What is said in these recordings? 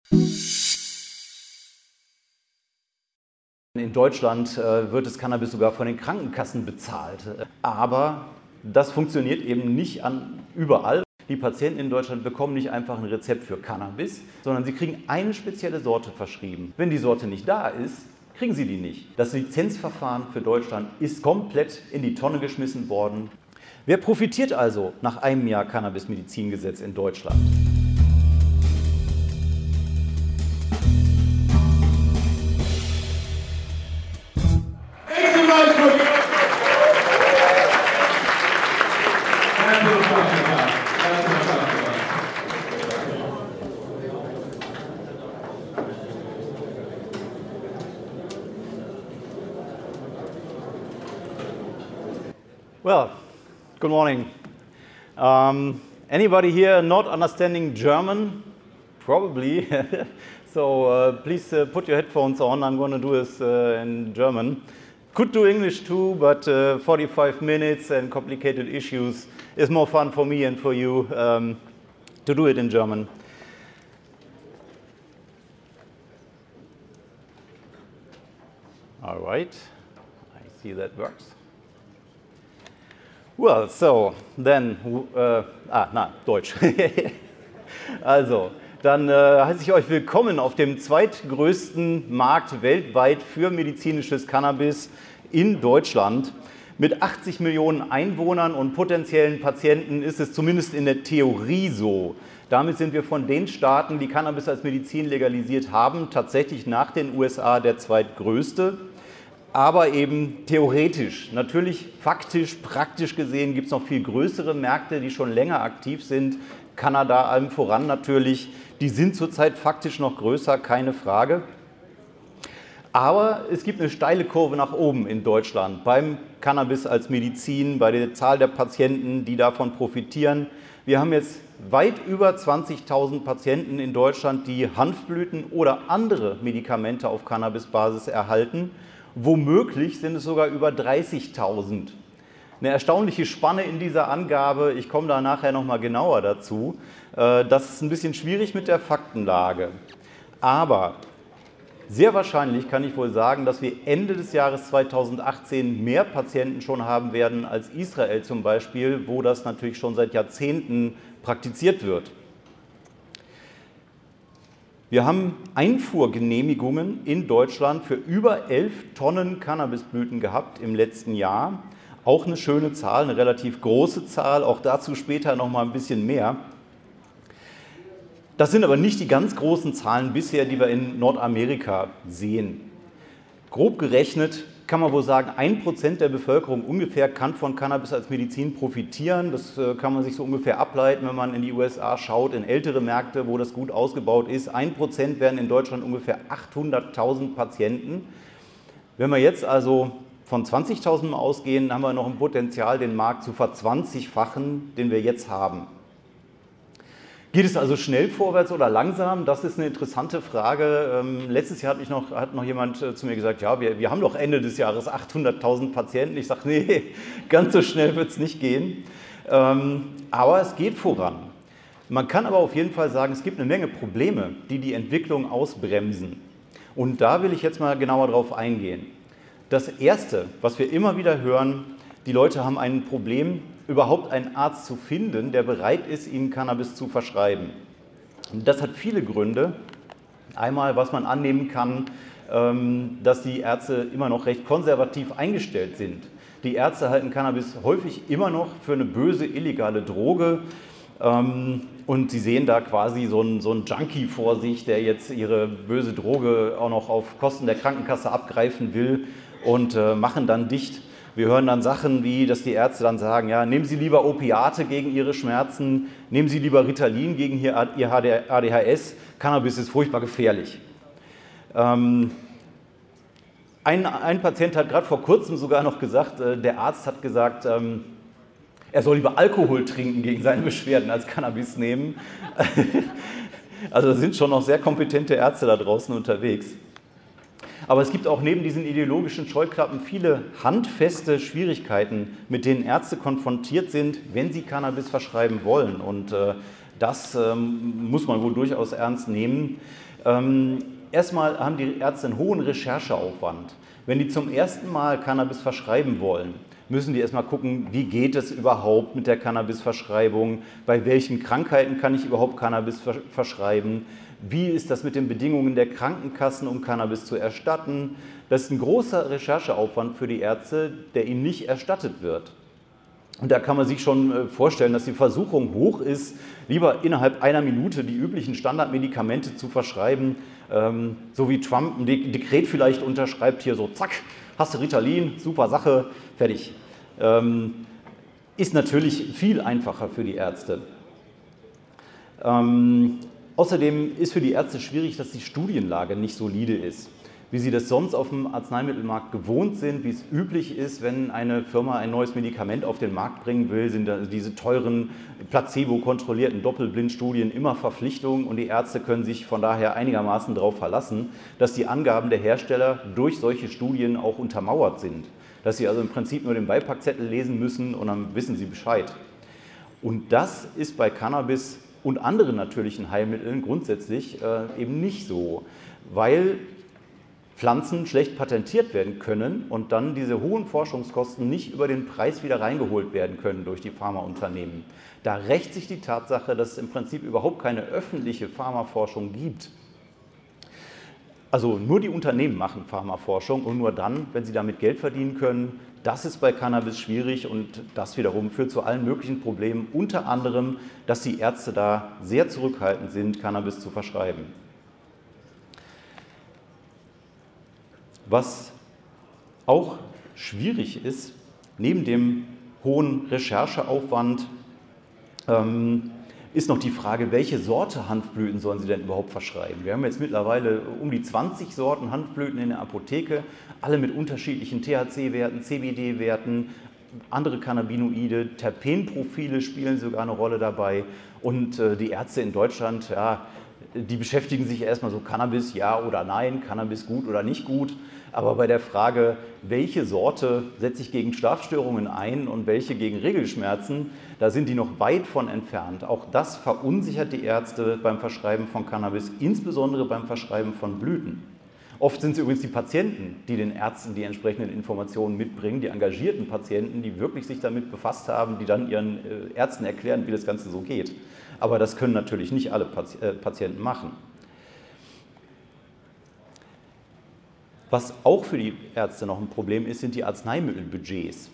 In Deutschland wird das Cannabis sogar von den Krankenkassen bezahlt. Aber das funktioniert eben nicht überall. Die Patienten in Deutschland bekommen nicht einfach ein Rezept für Cannabis, sondern sie kriegen eine spezielle Sorte verschrieben. Wenn die Sorte nicht da ist, kriegen sie die nicht. Das Lizenzverfahren für Deutschland ist komplett in die Tonne geschmissen worden. Wer profitiert also nach einem Jahr Cannabis-Medizingesetz in Deutschland? Well, good morning. Anybody here not understanding German? Probably. So please put your headphones on. I'm going to do this in German. Could do English too, but 45 minutes and complicated issues is more fun for me and for you to do it in German. All right, I see that works. Well, so then, Deutsch. Also, dann heiße ich euch willkommen auf dem zweitgrößten Markt weltweit für medizinisches Cannabis in Deutschland. Mit 80 Millionen Einwohnern und potenziellen Patienten ist es zumindest in der Theorie so. Damit sind wir von den Staaten, die Cannabis als Medizin legalisiert haben, tatsächlich nach den USA der zweitgrößte. Aber eben theoretisch. Natürlich faktisch, praktisch gesehen gibt es noch viel größere Märkte, die schon länger aktiv sind. Kanada allem voran natürlich. Die sind zurzeit faktisch noch größer, keine Frage. Aber es gibt eine steile Kurve nach oben in Deutschland beim Cannabis als Medizin, bei der Zahl der Patienten, die davon profitieren. Wir haben jetzt weit über 20.000 Patienten in Deutschland, die Hanfblüten oder andere Medikamente auf Cannabisbasis erhalten. Womöglich sind es sogar über 30.000. Eine erstaunliche Spanne in dieser Angabe, ich komme da nachher nochmal genauer dazu. Das ist ein bisschen schwierig mit der Faktenlage. Aber sehr wahrscheinlich kann ich wohl sagen, dass wir Ende des Jahres 2018 mehr Patienten schon haben werden als Israel zum Beispiel, wo das natürlich schon seit Jahrzehnten praktiziert wird. Wir haben Einfuhrgenehmigungen in Deutschland für über 11 Tonnen Cannabisblüten gehabt im letzten Jahr. Auch eine schöne Zahl, eine relativ große Zahl, auch dazu später noch mal ein bisschen mehr. Das sind aber nicht die ganz großen Zahlen bisher, die wir in Nordamerika sehen. Grob gerechnet kann man wohl sagen, 1% der Bevölkerung ungefähr kann von Cannabis als Medizin profitieren. Das kann man sich so ungefähr ableiten, wenn man in die USA schaut, in ältere Märkte, wo das gut ausgebaut ist. 1% wären in Deutschland ungefähr 800.000 Patienten. Wenn wir jetzt also von 20.000 ausgehen, haben wir noch ein Potenzial, den Markt zu verzwanzigfachen, den wir jetzt haben. Geht es also schnell vorwärts oder langsam? Das ist eine interessante Frage. Letztes Jahr hat noch jemand zu mir gesagt, ja, wir haben doch Ende des Jahres 800.000 Patienten. Ich sage, nee, ganz so schnell wird es nicht gehen. Aber es geht voran. Man kann aber auf jeden Fall sagen, es gibt eine Menge Probleme, die die Entwicklung ausbremsen. Und da will ich jetzt mal genauer drauf eingehen. Das Erste, was wir immer wieder hören, die Leute haben ein Problem, überhaupt einen Arzt zu finden, der bereit ist, ihnen Cannabis zu verschreiben. Das hat viele Gründe. Einmal, was man annehmen kann, dass die Ärzte immer noch recht konservativ eingestellt sind. Die Ärzte halten Cannabis häufig immer noch für eine böse, illegale Droge. Und sie sehen da quasi so einen Junkie vor sich, der jetzt ihre böse Droge auch noch auf Kosten der Krankenkasse abgreifen will und machen dann dicht. Wir hören dann Sachen wie, dass die Ärzte dann sagen, ja, nehmen Sie lieber Opiate gegen Ihre Schmerzen, nehmen Sie lieber Ritalin gegen Ihr ADHS, Cannabis ist furchtbar gefährlich. Ein Patient hat gerade vor kurzem sogar noch gesagt, der Arzt hat gesagt, er soll lieber Alkohol trinken gegen seine Beschwerden als Cannabis nehmen. Also da sind schon noch sehr kompetente Ärzte da draußen unterwegs. Aber es gibt auch neben diesen ideologischen Scheuklappen viele handfeste Schwierigkeiten, mit denen Ärzte konfrontiert sind, wenn sie Cannabis verschreiben wollen. Und Das muss man wohl durchaus ernst nehmen. Erstmal haben die Ärzte einen hohen Rechercheaufwand. Wenn die zum ersten Mal Cannabis verschreiben wollen, müssen die erstmal gucken, wie geht es überhaupt mit der Cannabisverschreibung, bei welchen Krankheiten kann ich überhaupt Cannabis verschreiben, wie ist das mit den Bedingungen der Krankenkassen, um Cannabis zu erstatten. Das ist ein großer Rechercheaufwand für die Ärzte, der ihnen nicht erstattet wird. Und da kann man sich schon vorstellen, dass die Versuchung hoch ist, lieber innerhalb einer Minute die üblichen Standardmedikamente zu verschreiben, so wie Trump ein Dekret vielleicht unterschreibt, hier so zack, hast du Ritalin, super Sache, fertig. Ist natürlich viel einfacher für die Ärzte. Außerdem ist für die Ärzte schwierig, dass die Studienlage nicht solide ist. Wie sie das sonst auf dem Arzneimittelmarkt gewohnt sind, wie es üblich ist, wenn eine Firma ein neues Medikament auf den Markt bringen will, sind diese teuren, placebo-kontrollierten Doppelblindstudien immer Verpflichtung und die Ärzte können sich von daher einigermaßen darauf verlassen, dass die Angaben der Hersteller durch solche Studien auch untermauert sind. Dass sie also im Prinzip nur den Beipackzettel lesen müssen und dann wissen sie Bescheid. Und das ist bei Cannabis und anderen natürlichen Heilmitteln grundsätzlich eben nicht so, weil Pflanzen schlecht patentiert werden können und dann diese hohen Forschungskosten nicht über den Preis wieder reingeholt werden können durch die Pharmaunternehmen. Da rächt sich die Tatsache, dass es im Prinzip überhaupt keine öffentliche Pharmaforschung gibt. Also nur die Unternehmen machen Pharmaforschung und nur dann, wenn sie damit Geld verdienen können. Das ist bei Cannabis schwierig und das wiederum führt zu allen möglichen Problemen, unter anderem, dass die Ärzte da sehr zurückhaltend sind, Cannabis zu verschreiben. Was auch schwierig ist, neben dem hohen Rechercheaufwand, ist noch die Frage, welche Sorte Hanfblüten sollen Sie denn überhaupt verschreiben? Wir haben jetzt mittlerweile um die 20 Sorten Hanfblüten in der Apotheke, alle mit unterschiedlichen THC-Werten, CBD-Werten, andere Cannabinoide, Terpenprofile spielen sogar eine Rolle dabei. Und die Ärzte in Deutschland, ja, die beschäftigen sich erstmal so, Cannabis ja oder nein, Cannabis gut oder nicht gut. Aber bei der Frage, welche Sorte setze ich gegen Schlafstörungen ein und welche gegen Regelschmerzen, da sind die noch weit von entfernt. Auch das verunsichert die Ärzte beim Verschreiben von Cannabis, insbesondere beim Verschreiben von Blüten. Oft sind es übrigens die Patienten, die den Ärzten die entsprechenden Informationen mitbringen, die engagierten Patienten, die wirklich sich damit befasst haben, die dann ihren Ärzten erklären, wie das Ganze so geht. Aber das können natürlich nicht alle Patienten machen. Was auch für die Ärzte noch ein Problem ist, sind die Arzneimittelbudgets.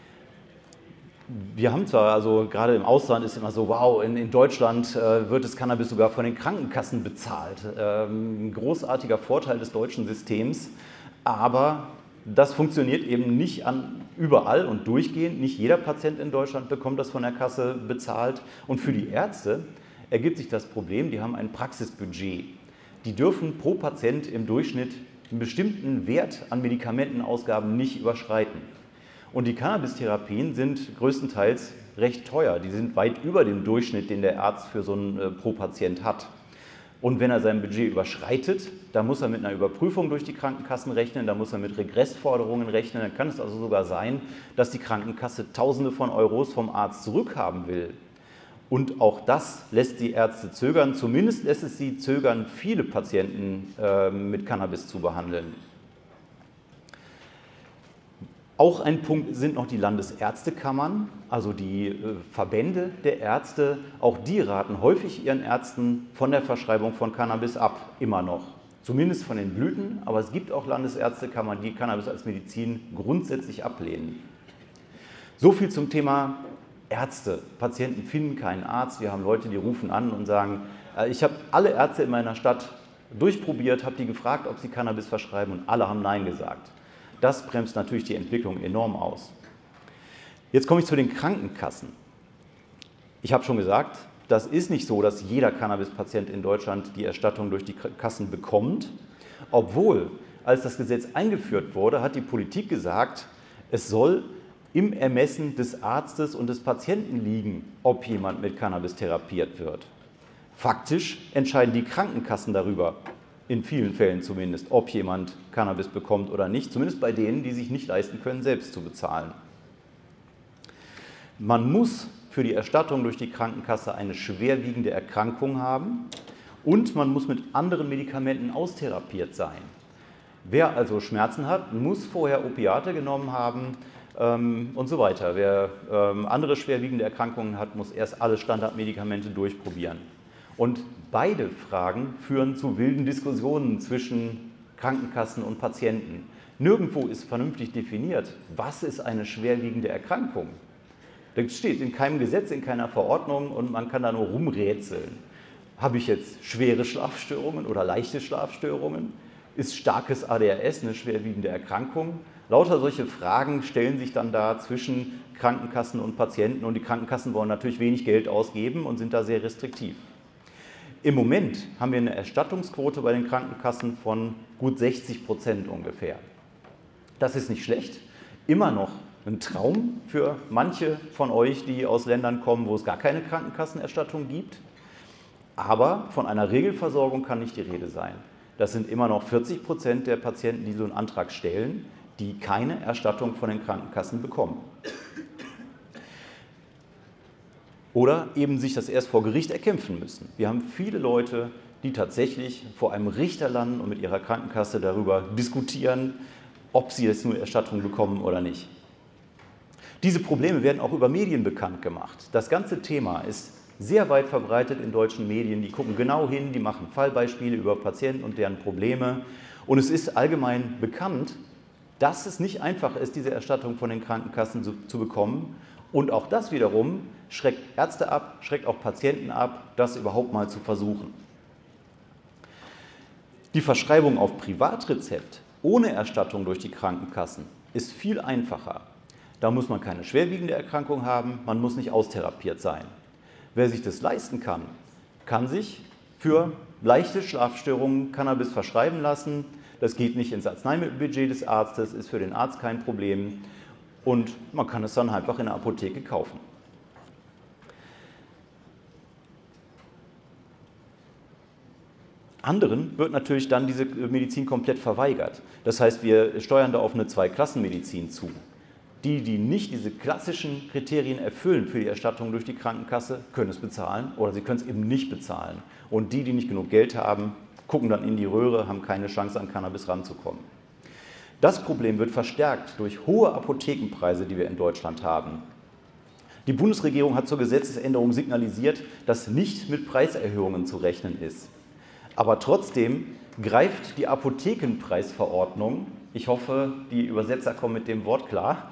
Wir haben zwar, also gerade im Ausland ist immer so, wow, in Deutschland wird das Cannabis sogar von den Krankenkassen bezahlt. Ein großartiger Vorteil des deutschen Systems, aber das funktioniert eben nicht überall und durchgehend. Nicht jeder Patient in Deutschland bekommt das von der Kasse bezahlt. Und für die Ärzte ergibt sich das Problem, die haben ein Praxisbudget. Die dürfen pro Patient im Durchschnitt einen bestimmten Wert an Medikamentenausgaben nicht überschreiten. Und die Cannabis-Therapien sind größtenteils recht teuer. Die sind weit über dem Durchschnitt, den der Arzt für so einen pro Patient hat. Und wenn er sein Budget überschreitet, dann muss er mit einer Überprüfung durch die Krankenkassen rechnen, dann muss er mit Regressforderungen rechnen. Dann kann es also sogar sein, dass die Krankenkasse Tausende von Euros vom Arzt zurückhaben will. Und auch das lässt die Ärzte zögern. Zumindest lässt es sie zögern, viele Patienten mit Cannabis zu behandeln. Auch ein Punkt sind noch die Landesärztekammern, also die Verbände der Ärzte. Auch die raten häufig ihren Ärzten von der Verschreibung von Cannabis ab, immer noch. Zumindest von den Blüten, aber es gibt auch Landesärztekammern, die Cannabis als Medizin grundsätzlich ablehnen. So viel zum Thema Ärzte. Patienten finden keinen Arzt. Wir haben Leute, die rufen an und sagen, ich habe alle Ärzte in meiner Stadt durchprobiert, habe die gefragt, ob sie Cannabis verschreiben und alle haben Nein gesagt. Das bremst natürlich die Entwicklung enorm aus. Jetzt komme ich zu den Krankenkassen. Ich habe schon gesagt, das ist nicht so, dass jeder Cannabis-Patient in Deutschland die Erstattung durch die Kassen bekommt, obwohl, als das Gesetz eingeführt wurde, hat die Politik gesagt, es soll im Ermessen des Arztes und des Patienten liegen, ob jemand mit Cannabis therapiert wird. Faktisch entscheiden die Krankenkassen darüber, in vielen Fällen zumindest, ob jemand Cannabis bekommt oder nicht, zumindest bei denen, die sich nicht leisten können, selbst zu bezahlen. Man muss für die Erstattung durch die Krankenkasse eine schwerwiegende Erkrankung haben und man muss mit anderen Medikamenten austherapiert sein. Wer also Schmerzen hat, muss vorher Opiate genommen haben und so weiter. Wer andere schwerwiegende Erkrankungen hat, muss erst alle Standardmedikamente durchprobieren. Und beide Fragen führen zu wilden Diskussionen zwischen Krankenkassen und Patienten. Nirgendwo ist vernünftig definiert, was ist eine schwerwiegende Erkrankung. Das steht in keinem Gesetz, in keiner Verordnung und man kann da nur rumrätseln. Habe ich jetzt schwere Schlafstörungen oder leichte Schlafstörungen? Ist starkes ADHS eine schwerwiegende Erkrankung? Lauter solche Fragen stellen sich dann da zwischen Krankenkassen und Patienten und die Krankenkassen wollen natürlich wenig Geld ausgeben und sind da sehr restriktiv. Im Moment haben wir eine Erstattungsquote bei den Krankenkassen von gut 60% ungefähr. Das ist nicht schlecht, immer noch ein Traum für manche von euch, die aus Ländern kommen, wo es gar keine Krankenkassenerstattung gibt. Aber von einer Regelversorgung kann nicht die Rede sein. Das sind immer noch 40% der Patienten, die so einen Antrag stellen, die keine Erstattung von den Krankenkassen bekommen. Oder eben sich das erst vor Gericht erkämpfen müssen. Wir haben viele Leute, die tatsächlich vor einem Richter landen und mit ihrer Krankenkasse darüber diskutieren, ob sie jetzt nur Erstattung bekommen oder nicht. Diese Probleme werden auch über Medien bekannt gemacht. Das ganze Thema ist sehr weit verbreitet in deutschen Medien. Die gucken genau hin, die machen Fallbeispiele über Patienten und deren Probleme. Und es ist allgemein bekannt, dass es nicht einfach ist, diese Erstattung von den Krankenkassen zu bekommen. Und auch das wiederum schreckt Ärzte ab, schreckt auch Patienten ab, das überhaupt mal zu versuchen. Die Verschreibung auf Privatrezept ohne Erstattung durch die Krankenkassen ist viel einfacher. Da muss man keine schwerwiegende Erkrankung haben, man muss nicht austherapiert sein. Wer sich das leisten kann, kann sich für leichte Schlafstörungen Cannabis verschreiben lassen. Das geht nicht ins Arzneimittelbudget des Arztes, ist für den Arzt kein Problem und man kann es dann einfach in der Apotheke kaufen. Anderen wird natürlich dann diese Medizin komplett verweigert. Das heißt, wir steuern da auf eine Zweiklassenmedizin zu. Die, die nicht diese klassischen Kriterien erfüllen für die Erstattung durch die Krankenkasse, können es bezahlen oder sie können es eben nicht bezahlen. Und die, die nicht genug Geld haben, gucken dann in die Röhre, haben keine Chance an Cannabis ranzukommen. Das Problem wird verstärkt durch hohe Apothekenpreise, die wir in Deutschland haben. Die Bundesregierung hat zur Gesetzesänderung signalisiert, dass nicht mit Preiserhöhungen zu rechnen ist. Aber trotzdem greift die Apothekenpreisverordnung, ich hoffe, die Übersetzer kommen mit dem Wort klar,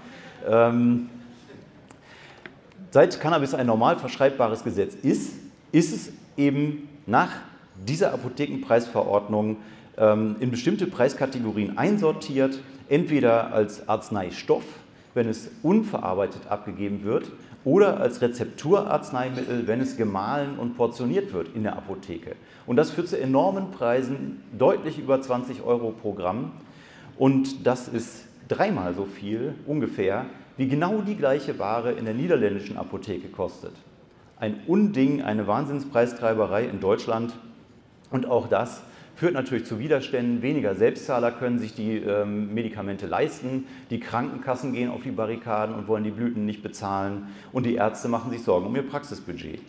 seit Cannabis ein normal verschreibbares Gesetz ist es eben nach dieser Apothekenpreisverordnung in bestimmte Preiskategorien einsortiert, entweder als Arzneistoff, wenn es unverarbeitet abgegeben wird, oder als Rezepturarzneimittel, wenn es gemahlen und portioniert wird in der Apotheke. Und das führt zu enormen Preisen, deutlich über 20 € pro Gramm. Und das ist dreimal so viel ungefähr, wie genau die gleiche Ware in der niederländischen Apotheke kostet. Ein Unding, eine Wahnsinnspreistreiberei in Deutschland. Und auch das führt natürlich zu Widerständen. Weniger Selbstzahler können sich die Medikamente leisten. Die Krankenkassen gehen auf die Barrikaden und wollen die Blüten nicht bezahlen. Und die Ärzte machen sich Sorgen um ihr Praxisbudget.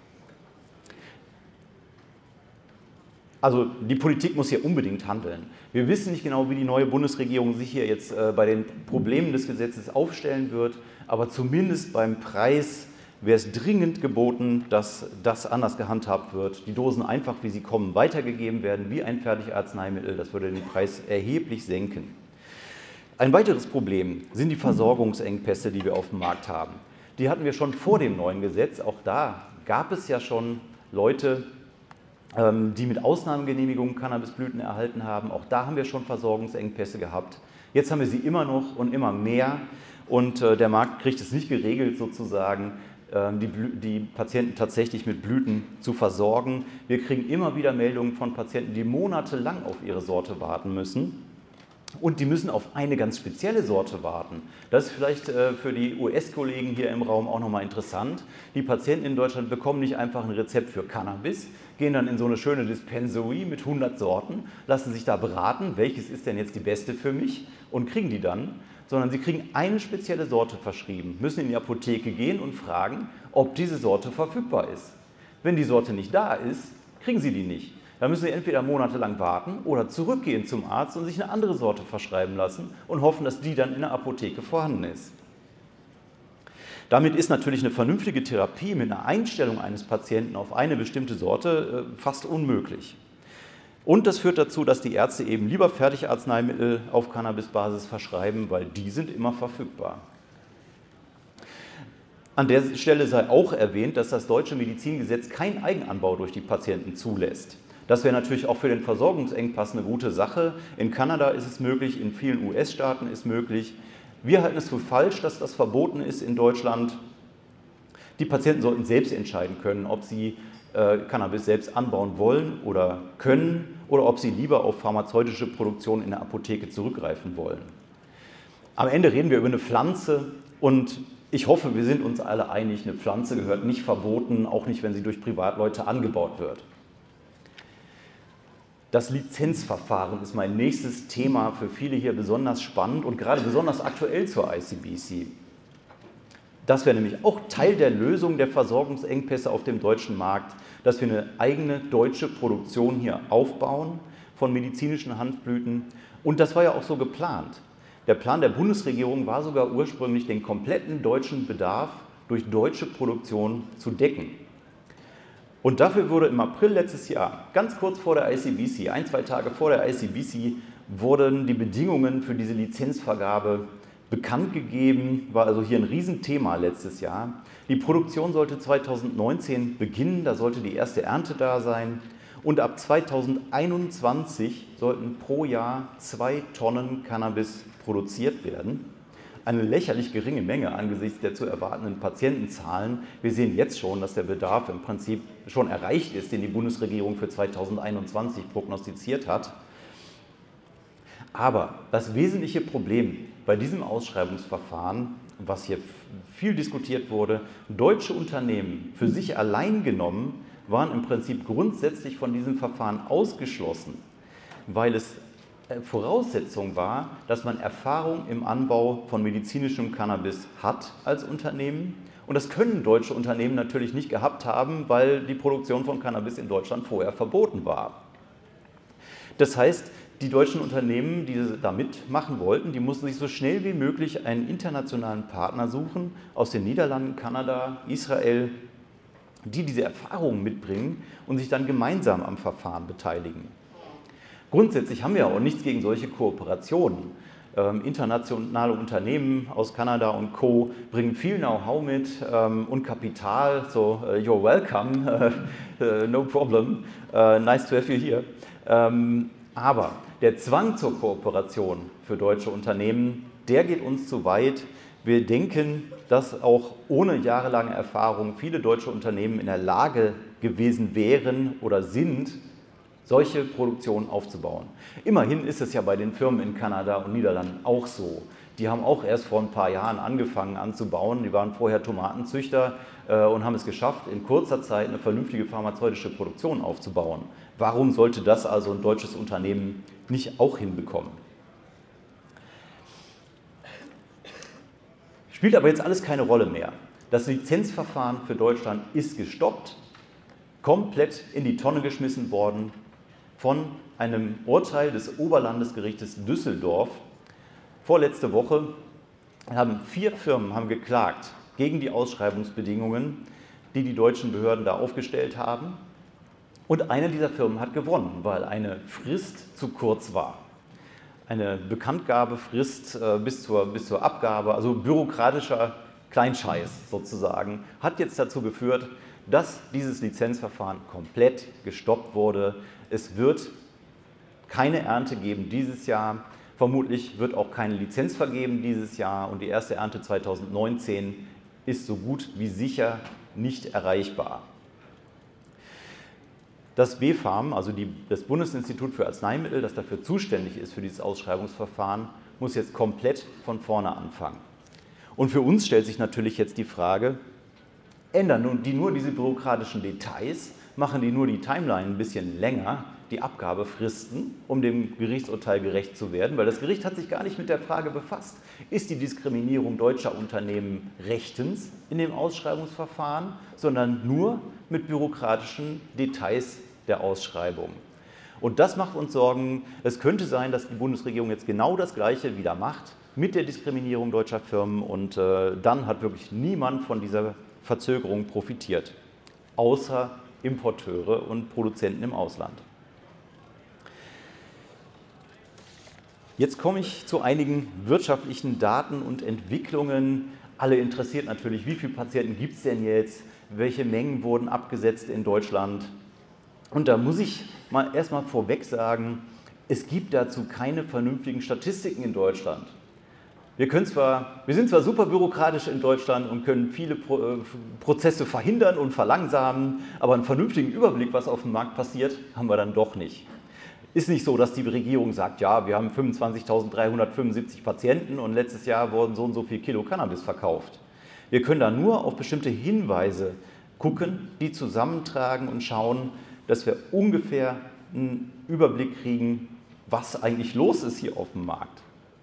Also die Politik muss hier unbedingt handeln. Wir wissen nicht genau, wie die neue Bundesregierung sich hier jetzt bei den Problemen des Gesetzes aufstellen wird, aber zumindest beim Preis wäre es dringend geboten, dass das anders gehandhabt wird. Die Dosen einfach, wie sie kommen, weitergegeben werden, wie ein Fertigarzneimittel. Das würde den Preis erheblich senken. Ein weiteres Problem sind die Versorgungsengpässe, die wir auf dem Markt haben. Die hatten wir schon vor dem neuen Gesetz. Auch da gab es ja schon Leute, die mit Ausnahmegenehmigungen Cannabisblüten erhalten haben. Auch da haben wir schon Versorgungsengpässe gehabt. Jetzt haben wir sie immer noch und immer mehr und der Markt kriegt es nicht geregelt, sozusagen die Patienten tatsächlich mit Blüten zu versorgen. Wir kriegen immer wieder Meldungen von Patienten, die monatelang auf ihre Sorte warten müssen. Und die müssen auf eine ganz spezielle Sorte warten. Das ist vielleicht für die US-Kollegen hier im Raum auch nochmal interessant. Die Patienten in Deutschland bekommen nicht einfach ein Rezept für Cannabis, gehen dann in so eine schöne Dispensary mit 100 Sorten, lassen sich da beraten, welches ist denn jetzt die beste für mich und kriegen die dann, sondern sie kriegen eine spezielle Sorte verschrieben, müssen in die Apotheke gehen und fragen, ob diese Sorte verfügbar ist. Wenn die Sorte nicht da ist, kriegen sie die nicht. Dann müssen sie entweder monatelang warten oder zurückgehen zum Arzt und sich eine andere Sorte verschreiben lassen und hoffen, dass die dann in der Apotheke vorhanden ist. Damit ist natürlich eine vernünftige Therapie mit einer Einstellung eines Patienten auf eine bestimmte Sorte fast unmöglich. Und das führt dazu, dass die Ärzte eben lieber Fertigarzneimittel auf Cannabisbasis verschreiben, weil die sind immer verfügbar. An der Stelle sei auch erwähnt, dass das deutsche Medizingesetz keinen Eigenanbau durch die Patienten zulässt. Das wäre natürlich auch für den Versorgungsengpass eine gute Sache. In Kanada ist es möglich, in vielen US-Staaten ist es möglich. Wir halten es für falsch, dass das verboten ist in Deutschland. Die Patienten sollten selbst entscheiden können, ob sie Cannabis selbst anbauen wollen oder können oder ob sie lieber auf pharmazeutische Produktion in der Apotheke zurückgreifen wollen. Am Ende reden wir über eine Pflanze und ich hoffe, wir sind uns alle einig, eine Pflanze gehört nicht verboten, auch nicht, wenn sie durch Privatleute angebaut wird. Das Lizenzverfahren ist mein nächstes Thema, für viele hier besonders spannend und gerade besonders aktuell zur ICBC. Das wäre nämlich auch Teil der Lösung der Versorgungsengpässe auf dem deutschen Markt, dass wir eine eigene deutsche Produktion hier aufbauen von medizinischen Hanfblüten. Und das war ja auch so geplant. Der Plan der Bundesregierung war sogar ursprünglich, den kompletten deutschen Bedarf durch deutsche Produktion zu decken. Und dafür wurde im April letztes Jahr, ganz kurz vor der ICBC, 1-2 Tage vor der ICBC, wurden die Bedingungen für diese Lizenzvergabe bekannt gegeben, war also hier ein Riesenthema letztes Jahr. Die Produktion sollte 2019 beginnen, da sollte die erste Ernte da sein und ab 2021 sollten pro Jahr 2 Tonnen Cannabis produziert werden. Eine lächerlich geringe Menge angesichts der zu erwartenden Patientenzahlen. Wir sehen jetzt schon, dass der Bedarf im Prinzip schon erreicht ist, den die Bundesregierung für 2021 prognostiziert hat. Aber das wesentliche Problem bei diesem Ausschreibungsverfahren, was hier viel diskutiert wurde, deutsche Unternehmen für sich allein genommen waren im Prinzip grundsätzlich von diesem Verfahren ausgeschlossen, weil es Voraussetzung war, dass man Erfahrung im Anbau von medizinischem Cannabis hat als Unternehmen. Und das können deutsche Unternehmen natürlich nicht gehabt haben, weil die Produktion von Cannabis in Deutschland vorher verboten war. Das heißt, die deutschen Unternehmen, die da mitmachen wollten, die mussten sich so schnell wie möglich einen internationalen Partner suchen, aus den Niederlanden, Kanada, Israel, die diese Erfahrungen mitbringen und sich dann gemeinsam am Verfahren beteiligen. Grundsätzlich haben wir auch nichts gegen solche Kooperationen. Internationale Unternehmen aus Kanada und Co. bringen viel Know-how mit und Kapital, so you're welcome, no problem, nice to have you here. Aber der Zwang zur Kooperation für deutsche Unternehmen, der geht uns zu weit. Wir denken, dass auch ohne jahrelange Erfahrung viele deutsche Unternehmen in der Lage gewesen wären oder sind, solche Produktionen aufzubauen. Immerhin ist es ja bei den Firmen in Kanada und Niederlanden auch so. Die haben auch erst vor ein paar Jahren angefangen anzubauen. Die waren vorher Tomatenzüchter und haben es geschafft, in kurzer Zeit eine vernünftige pharmazeutische Produktion aufzubauen. Warum sollte das also ein deutsches Unternehmen nicht auch hinbekommen? Spielt aber jetzt alles keine Rolle mehr. Das Lizenzverfahren für Deutschland ist gestoppt, komplett in die Tonne geschmissen worden von einem Urteil des Oberlandesgerichtes Düsseldorf. Vorletzte Woche haben 4 Firmen geklagt gegen die Ausschreibungsbedingungen, die die deutschen Behörden da aufgestellt haben. Und eine dieser Firmen hat gewonnen, weil eine Frist zu kurz war. Eine Bekanntgabefrist bis zur Abgabe, also bürokratischer Kleinscheiß sozusagen, hat jetzt dazu geführt, dass dieses Lizenzverfahren komplett gestoppt wurde. Es wird keine Ernte geben dieses Jahr, vermutlich wird auch keine Lizenz vergeben dieses Jahr und die erste Ernte 2019 ist so gut wie sicher nicht erreichbar. Das BfArM, also das Bundesinstitut für Arzneimittel, das dafür zuständig ist für dieses Ausschreibungsverfahren, muss jetzt komplett von vorne anfangen. Und für uns stellt sich natürlich jetzt die Frage, ändern die nur diese bürokratischen Details, machen die nur die Timeline ein bisschen länger, die Abgabefristen, um dem Gerichtsurteil gerecht zu werden, weil das Gericht hat sich gar nicht mit der Frage befasst, ist die Diskriminierung deutscher Unternehmen rechtens in dem Ausschreibungsverfahren, sondern nur mit bürokratischen Details der Ausschreibung. Und das macht uns Sorgen. Es könnte sein, dass die Bundesregierung jetzt genau das Gleiche wieder macht mit der Diskriminierung deutscher Firmen und dann hat wirklich niemand von dieser Verzögerung profitiert, außer Importeure und Produzenten im Ausland. Jetzt komme ich zu einigen wirtschaftlichen Daten und Entwicklungen. Alle interessiert natürlich, wie viele Patienten gibt es denn jetzt, welche Mengen wurden abgesetzt in Deutschland. Und da muss ich mal erstmal vorweg sagen, es gibt dazu keine vernünftigen Statistiken in Deutschland. Wir sind zwar super bürokratisch in Deutschland und können viele Prozesse verhindern und verlangsamen, aber einen vernünftigen Überblick, was auf dem Markt passiert, haben wir dann doch nicht. Ist nicht so, dass die Regierung sagt, ja, wir haben 25.375 Patienten und letztes Jahr wurden so und so viel Kilo Cannabis verkauft. Wir können da nur auf bestimmte Hinweise gucken, die zusammentragen und schauen, dass wir ungefähr einen Überblick kriegen, was eigentlich los ist hier auf dem Markt.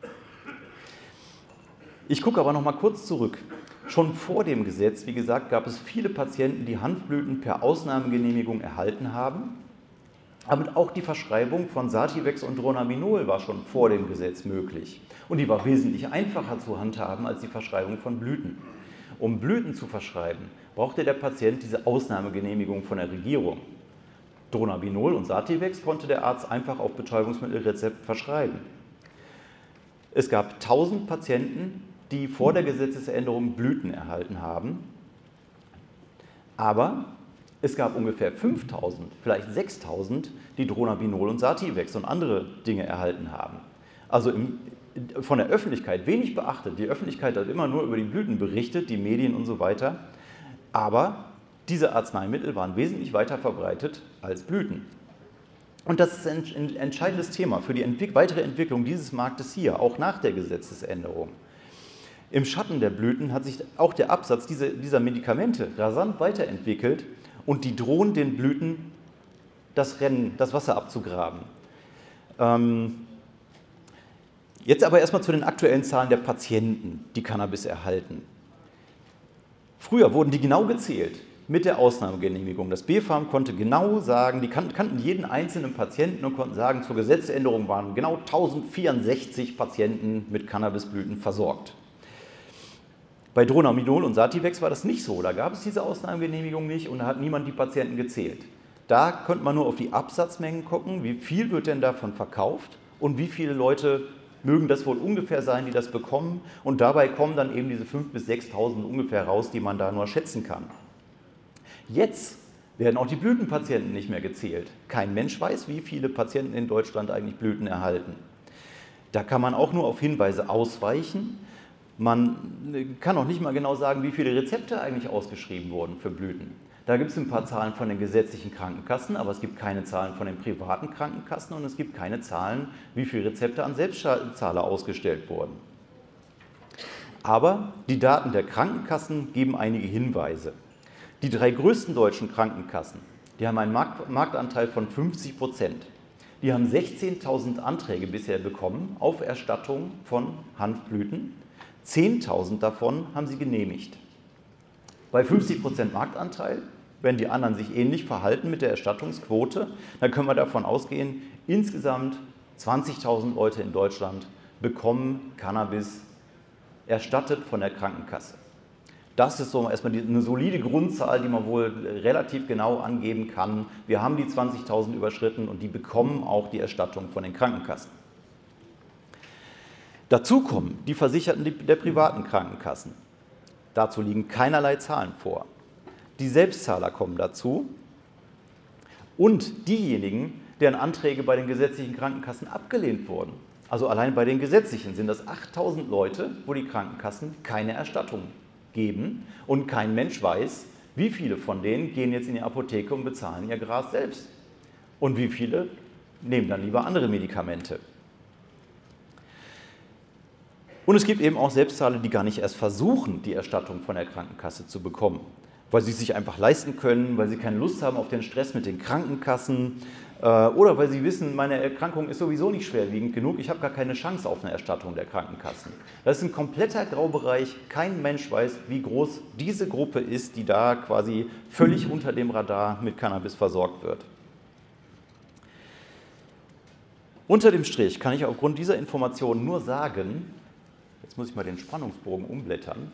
Ich gucke aber noch mal kurz zurück. Schon vor dem Gesetz, wie gesagt, gab es viele Patienten, die Hanfblüten per Ausnahmegenehmigung erhalten haben. Aber auch die Verschreibung von Sativex und Dronabinol war schon vor dem Gesetz möglich. Und die war wesentlich einfacher zu handhaben als die Verschreibung von Blüten. Um Blüten zu verschreiben, brauchte der Patient diese Ausnahmegenehmigung von der Regierung. Dronabinol und Sativex konnte der Arzt einfach auf Betäubungsmittelrezept verschreiben. Es gab 1000 Patienten, die vor der Gesetzesänderung Blüten erhalten haben, aber es gab ungefähr 5000, vielleicht 6000, die Dronabinol und Sativex und andere Dinge erhalten haben. Also von der Öffentlichkeit wenig beachtet. Die Öffentlichkeit hat immer nur über die Blüten berichtet, die Medien und so weiter, aber diese Arzneimittel waren wesentlich weiter verbreitet als Blüten. Und das ist ein entscheidendes Thema für die weitere Entwicklung dieses Marktes hier, auch nach der Gesetzesänderung. Im Schatten der Blüten hat sich auch der Absatz dieser Medikamente rasant weiterentwickelt und die drohen den Blüten das Wasser abzugraben. Jetzt aber erstmal zu den aktuellen Zahlen der Patienten, die Cannabis erhalten. Früher wurden die genau gezählt mit der Ausnahmegenehmigung. Das BfArM konnte genau sagen, die kannten jeden einzelnen Patienten und konnten sagen, zur Gesetzesänderung waren genau 1064 Patienten mit Cannabisblüten versorgt. Bei Dronabinol und Sativex war das nicht so, da gab es diese Ausnahmegenehmigung nicht und da hat niemand die Patienten gezählt. Da konnte man nur auf die Absatzmengen gucken, wie viel wird denn davon verkauft und wie viele Leute mögen das wohl ungefähr sein, die das bekommen und dabei kommen dann eben diese 5.000 bis 6.000 ungefähr raus, die man da nur schätzen kann. Jetzt werden auch die Blütenpatienten nicht mehr gezählt. Kein Mensch weiß, wie viele Patienten in Deutschland eigentlich Blüten erhalten. Da kann man auch nur auf Hinweise ausweichen. Man kann auch nicht mal genau sagen, wie viele Rezepte eigentlich ausgeschrieben wurden für Blüten. Da gibt es ein paar Zahlen von den gesetzlichen Krankenkassen, aber es gibt keine Zahlen von den privaten Krankenkassen und es gibt keine Zahlen, wie viele Rezepte an Selbstzahler ausgestellt wurden. Aber die Daten der Krankenkassen geben einige Hinweise. Die 3 größten deutschen Krankenkassen, die haben einen Marktanteil von 50%. Die haben 16.000 Anträge bisher bekommen auf Erstattung von Hanfblüten. 10.000 davon haben sie genehmigt. Bei 50% Marktanteil, wenn die anderen sich ähnlich verhalten mit der Erstattungsquote, dann können wir davon ausgehen, insgesamt 20.000 Leute in Deutschland bekommen Cannabis erstattet von der Krankenkasse. Das ist so erstmal eine solide Grundzahl, die man wohl relativ genau angeben kann. Wir haben die 20.000 überschritten und die bekommen auch die Erstattung von den Krankenkassen. Dazu kommen die Versicherten der privaten Krankenkassen. Dazu liegen keinerlei Zahlen vor. Die Selbstzahler kommen dazu und diejenigen, deren Anträge bei den gesetzlichen Krankenkassen abgelehnt wurden. Also allein bei den gesetzlichen sind das 8.000 Leute, wo die Krankenkassen keine Erstattung geben und kein Mensch weiß, wie viele von denen gehen jetzt in die Apotheke und bezahlen ihr Gras selbst und wie viele nehmen dann lieber andere Medikamente. Und es gibt eben auch Selbstzahler, die gar nicht erst versuchen, die Erstattung von der Krankenkasse zu bekommen, weil sie es sich einfach leisten können, weil sie keine Lust haben auf den Stress mit den Krankenkassen. Oder weil sie wissen, meine Erkrankung ist sowieso nicht schwerwiegend genug, ich habe gar keine Chance auf eine Erstattung der Krankenkassen. Das ist ein kompletter Graubereich, kein Mensch weiß, wie groß diese Gruppe ist, die da quasi völlig unter dem Radar mit Cannabis versorgt wird. Unter dem Strich kann ich aufgrund dieser Informationen nur sagen, jetzt muss ich mal den Spannungsbogen umblättern,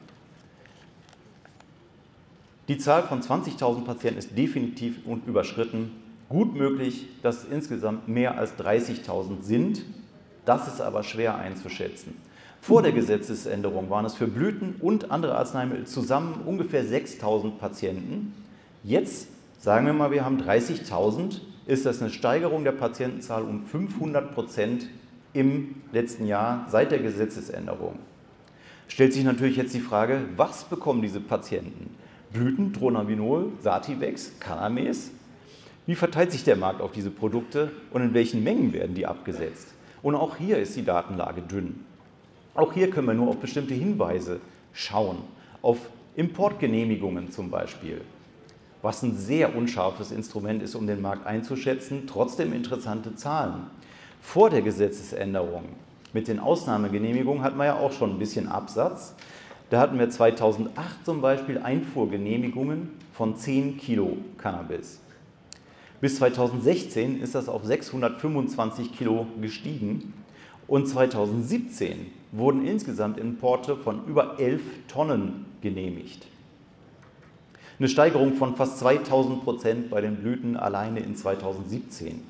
die Zahl von 20.000 Patienten ist definitiv überschritten. Gut möglich, dass es insgesamt mehr als 30.000 sind. Das ist aber schwer einzuschätzen. Vor der Gesetzesänderung waren es für Blüten und andere Arzneimittel zusammen ungefähr 6.000 Patienten. Jetzt, sagen wir mal, wir haben 30.000, ist das eine Steigerung der Patientenzahl um 500% im letzten Jahr seit der Gesetzesänderung. Stellt sich natürlich jetzt die Frage, was bekommen diese Patienten? Blüten, Dronabinol, Sativex, Canames? Wie verteilt sich der Markt auf diese Produkte und in welchen Mengen werden die abgesetzt? Und auch hier ist die Datenlage dünn. Auch hier können wir nur auf bestimmte Hinweise schauen, auf Importgenehmigungen zum Beispiel, was ein sehr unscharfes Instrument ist, um den Markt einzuschätzen, trotzdem interessante Zahlen. Vor der Gesetzesänderung mit den Ausnahmegenehmigungen hatten wir ja auch schon ein bisschen Absatz. Da hatten wir 2008 zum Beispiel Einfuhrgenehmigungen von 10 Kilo Cannabis. Bis 2016 ist das auf 625 Kilo gestiegen und 2017 wurden insgesamt Importe von über 11 Tonnen genehmigt. Eine Steigerung von fast 2000% bei den Blüten alleine in 2017.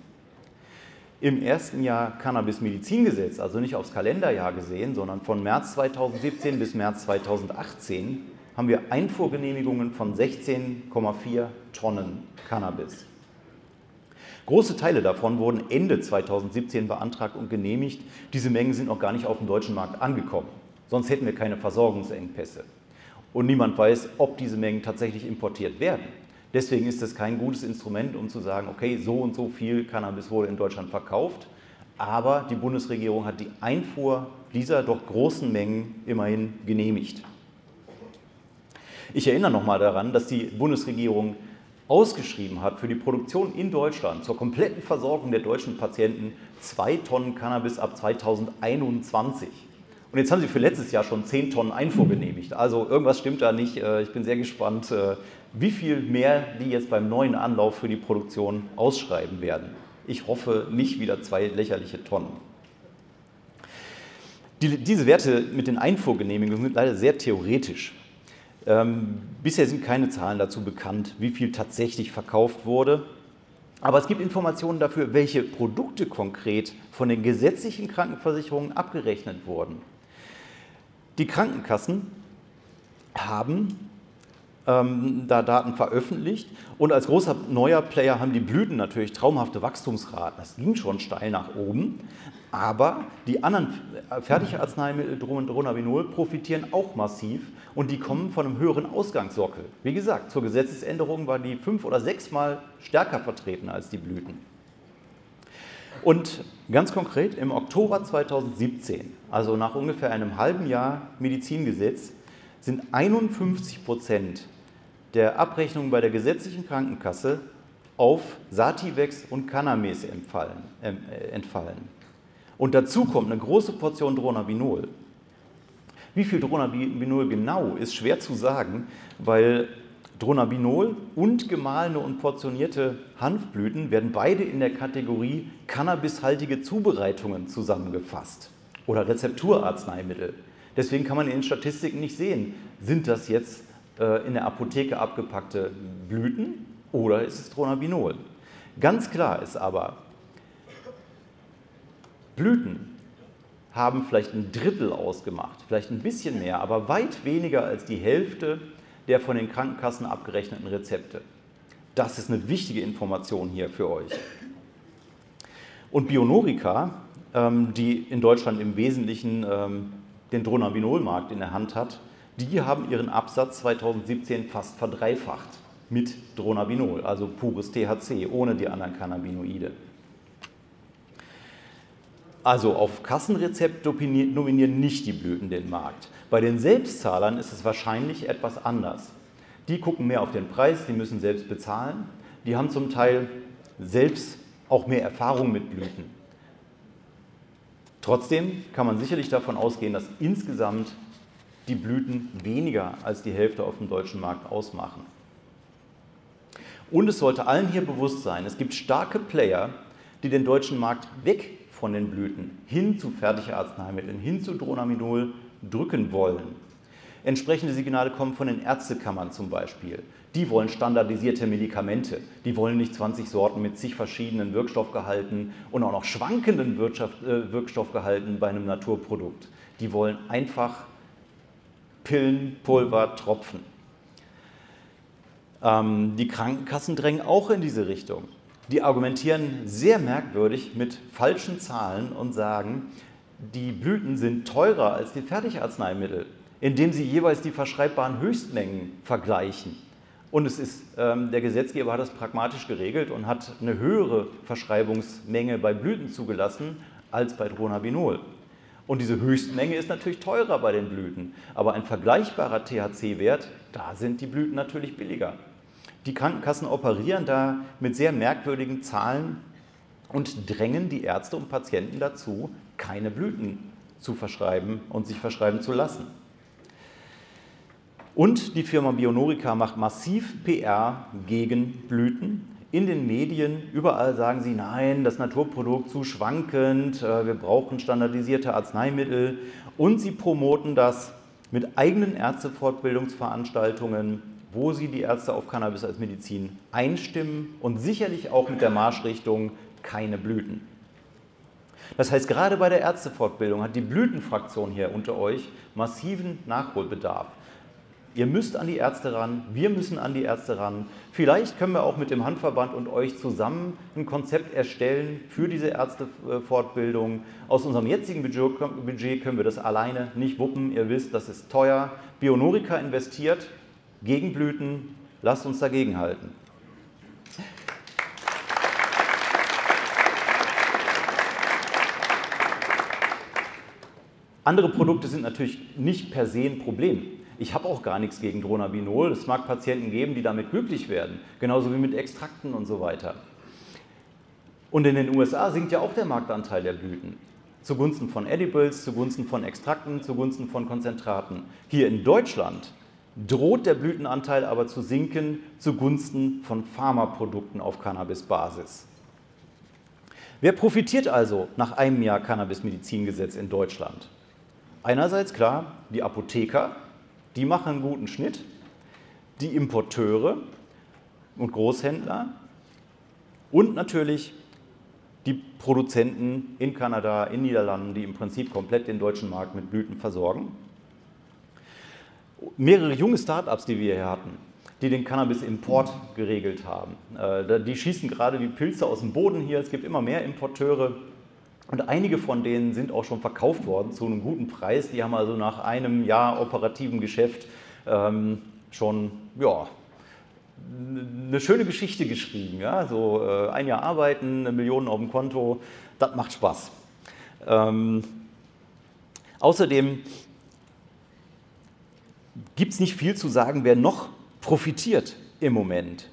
Im ersten Jahr Cannabis-Medizingesetz, also nicht aufs Kalenderjahr gesehen, sondern von März 2017 bis März 2018, haben wir Einfuhrgenehmigungen von 16,4 Tonnen Cannabis. Große Teile davon wurden Ende 2017 beantragt und genehmigt. Diese Mengen sind noch gar nicht auf dem deutschen Markt angekommen. Sonst hätten wir keine Versorgungsengpässe. Und niemand weiß, ob diese Mengen tatsächlich importiert werden. Deswegen ist es kein gutes Instrument, um zu sagen, okay, so und so viel Cannabis wurde in Deutschland verkauft. Aber die Bundesregierung hat die Einfuhr dieser doch großen Mengen immerhin genehmigt. Ich erinnere nochmal daran, dass die Bundesregierung ausgeschrieben hat für die Produktion in Deutschland zur kompletten Versorgung der deutschen Patienten 2 Tonnen Cannabis ab 2021. Und jetzt haben sie für letztes Jahr schon 10 Tonnen Einfuhr genehmigt. Also irgendwas stimmt da nicht. Ich bin sehr gespannt, wie viel mehr die jetzt beim neuen Anlauf für die Produktion ausschreiben werden. Ich hoffe nicht wieder 2 lächerliche Tonnen. Diese Werte mit den Einfuhrgenehmigungen sind leider sehr theoretisch. Bisher sind keine Zahlen dazu bekannt, wie viel tatsächlich verkauft wurde. Aber es gibt Informationen dafür, welche Produkte konkret von den gesetzlichen Krankenversicherungen abgerechnet wurden. Die Krankenkassen haben da Daten veröffentlicht und als großer neuer Player haben die Blüten natürlich traumhafte Wachstumsraten. Das ging schon steil nach oben, aber die anderen Fertigarzneimittel, Dronabinol, profitieren auch massiv und die kommen von einem höheren Ausgangssockel. Wie gesagt, zur Gesetzesänderung waren die 5- oder 6-mal stärker vertreten als die Blüten. Und ganz konkret, im Oktober 2017, also nach ungefähr einem halben Jahr Medizingesetz, sind 51% der Abrechnungen bei der gesetzlichen Krankenkasse auf Sativex und Canames entfallen. Und dazu kommt eine große Portion Dronabinol. Wie viel Dronabinol genau, ist schwer zu sagen, weil Dronabinol und gemahlene und portionierte Hanfblüten werden beide in der Kategorie cannabishaltige Zubereitungen zusammengefasst oder Rezepturarzneimittel. Deswegen kann man in den Statistiken nicht sehen, sind das jetzt in der Apotheke abgepackte Blüten oder ist es Dronabinol. Ganz klar ist aber, Blüten haben vielleicht ein Drittel ausgemacht, vielleicht ein bisschen mehr, aber weit weniger als die Hälfte der von den Krankenkassen abgerechneten Rezepte. Das ist eine wichtige Information hier für euch. Und Bionorica, die in Deutschland im Wesentlichen den Dronabinol-Markt in der Hand hat, die haben ihren Absatz 2017 fast verdreifacht mit Dronabinol, also pures THC, ohne die anderen Cannabinoide. Also auf Kassenrezept dominieren nicht die Blüten den Markt. Bei den Selbstzahlern ist es wahrscheinlich etwas anders. Die gucken mehr auf den Preis, die müssen selbst bezahlen. Die haben zum Teil selbst auch mehr Erfahrung mit Blüten. Trotzdem kann man sicherlich davon ausgehen, dass insgesamt die Blüten weniger als die Hälfte auf dem deutschen Markt ausmachen. Und es sollte allen hier bewusst sein, es gibt starke Player, die den deutschen Markt weg von den Blüten hin zu Fertigarzneimitteln, hin zu Dronabinol drücken wollen. Entsprechende Signale kommen von den Ärztekammern zum Beispiel. Die wollen standardisierte Medikamente. Die wollen nicht 20 Sorten mit zig verschiedenen Wirkstoffgehalten und auch noch schwankenden Wirkstoffgehalten bei einem Naturprodukt. Die wollen einfach Pillen, Pulver, Tropfen. Die Krankenkassen drängen auch in diese Richtung. Die argumentieren sehr merkwürdig mit falschen Zahlen und sagen, die Blüten sind teurer als die Fertigarzneimittel, indem sie jeweils die verschreibbaren Höchstmengen vergleichen. Und der Gesetzgeber hat das pragmatisch geregelt und hat eine höhere Verschreibungsmenge bei Blüten zugelassen als bei Dronabinol. Und diese Höchstmenge ist natürlich teurer bei den Blüten. Aber ein vergleichbarer THC-Wert, da sind die Blüten natürlich billiger. Die Krankenkassen operieren da mit sehr merkwürdigen Zahlen und drängen die Ärzte und Patienten dazu, keine Blüten zu verschreiben und sich verschreiben zu lassen. Und die Firma Bionorica macht massiv PR gegen Blüten. In den Medien, überall sagen sie, nein, das Naturprodukt zu schwankend, wir brauchen standardisierte Arzneimittel. Und sie promoten das mit eigenen Ärztefortbildungsveranstaltungen, wo sie die Ärzte auf Cannabis als Medizin einstimmen und sicherlich auch mit der Marschrichtung keine Blüten. Das heißt, gerade bei der Ärztefortbildung hat die Blütenfraktion hier unter euch massiven Nachholbedarf. Ihr müsst an die Ärzte ran, wir müssen an die Ärzte ran. Vielleicht können wir auch mit dem Handverband und euch zusammen ein Konzept erstellen für diese Ärztefortbildung. Aus unserem jetzigen Budget können wir das alleine nicht wuppen. Ihr wisst, das ist teuer. Bionorica investiert gegen Blüten. Lasst uns dagegen halten. Andere Produkte sind natürlich nicht per se ein Problem. Ich habe auch gar nichts gegen Dronabinol. Es mag Patienten geben, die damit glücklich werden, genauso wie mit Extrakten und so weiter. Und in den USA sinkt ja auch der Marktanteil der Blüten. Zugunsten von Edibles, zugunsten von Extrakten, zugunsten von Konzentraten. Hier in Deutschland droht der Blütenanteil aber zu sinken zugunsten von Pharmaprodukten auf Cannabis-Basis. Wer profitiert also nach einem Jahr Cannabis-Medizingesetz in Deutschland? Einerseits klar, die Apotheker, die machen einen guten Schnitt, die Importeure und Großhändler und natürlich die Produzenten in Kanada, in Niederlanden, die im Prinzip komplett den deutschen Markt mit Blüten versorgen. Mehrere junge Start-ups, die wir hier hatten, die den Cannabis-Import geregelt haben. Die schießen gerade wie Pilze aus dem Boden hier. Es gibt immer mehr Importeure und einige von denen sind auch schon verkauft worden zu einem guten Preis. Die haben also nach einem Jahr operativen Geschäft schon eine schöne Geschichte geschrieben. Ja? So ein Jahr arbeiten, 1 Million auf dem Konto, das macht Spaß. Außerdem gibt es nicht viel zu sagen, wer noch profitiert im Moment.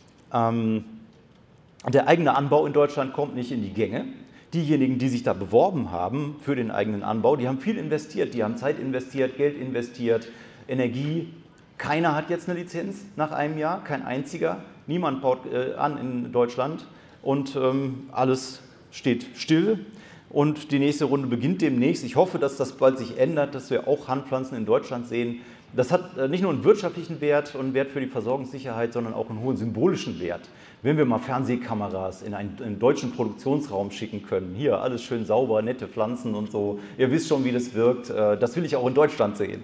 Der eigene Anbau in Deutschland kommt nicht in die Gänge. Diejenigen, die sich da beworben haben für den eigenen Anbau, die haben viel investiert, die haben Zeit investiert, Geld investiert, Energie. Keiner hat jetzt eine Lizenz nach einem Jahr, kein einziger. Niemand baut an in Deutschland und alles steht still. Und die nächste Runde beginnt demnächst. Ich hoffe, dass das bald sich ändert, dass wir auch Handpflanzen in Deutschland sehen. Das hat nicht nur einen wirtschaftlichen Wert und einen Wert für die Versorgungssicherheit, sondern auch einen hohen symbolischen Wert. Wenn wir mal Fernsehkameras in einen deutschen Produktionsraum schicken können, hier alles schön sauber, nette Pflanzen und so, ihr wisst schon, wie das wirkt, das will ich auch in Deutschland sehen.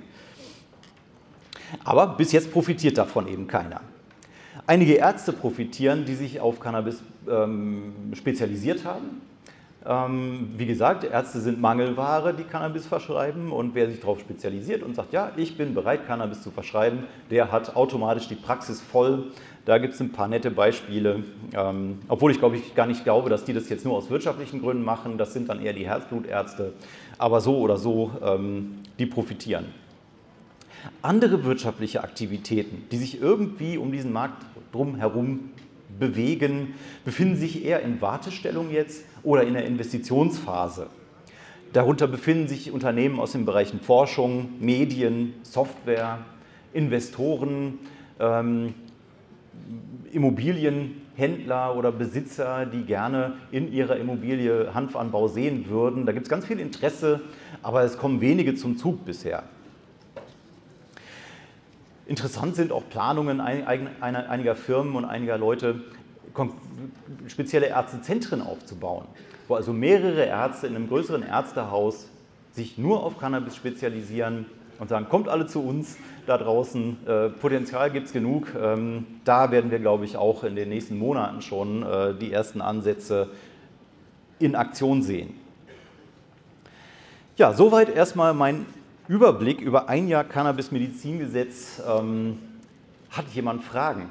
Aber bis jetzt profitiert davon eben keiner. Einige Ärzte profitieren, die sich auf Cannabis spezialisiert haben. Wie gesagt, Ärzte sind Mangelware, die Cannabis verschreiben, und wer sich darauf spezialisiert und sagt, ja, ich bin bereit, Cannabis zu verschreiben, der hat automatisch die Praxis voll. Da gibt es ein paar nette Beispiele, obwohl ich gar nicht glaube, dass die das jetzt nur aus wirtschaftlichen Gründen machen, das sind dann eher die Herzblutärzte, aber so oder so, die profitieren. Andere wirtschaftliche Aktivitäten, die sich irgendwie um diesen Markt drumherum bewegen, befinden sich eher in Wartestellung jetzt oder in der Investitionsphase. Darunter befinden sich Unternehmen aus den Bereichen Forschung, Medien, Software, Investoren, Immobilienhändler oder Besitzer, die gerne in ihrer Immobilie Hanfanbau sehen würden. Da gibt es ganz viel Interesse, aber es kommen wenige zum Zug bisher. Interessant sind auch Planungen einiger Firmen und einiger Leute, spezielle Ärztezentren aufzubauen, wo also mehrere Ärzte in einem größeren Ärztehaus sich nur auf Cannabis spezialisieren und sagen, kommt alle zu uns da draußen, Potenzial gibt es genug. Da werden wir, glaube ich, auch in den nächsten Monaten schon die ersten Ansätze in Aktion sehen. Ja, soweit erstmal mein Überblick über ein Jahr Cannabis-Medizingesetz. Hat jemand Fragen?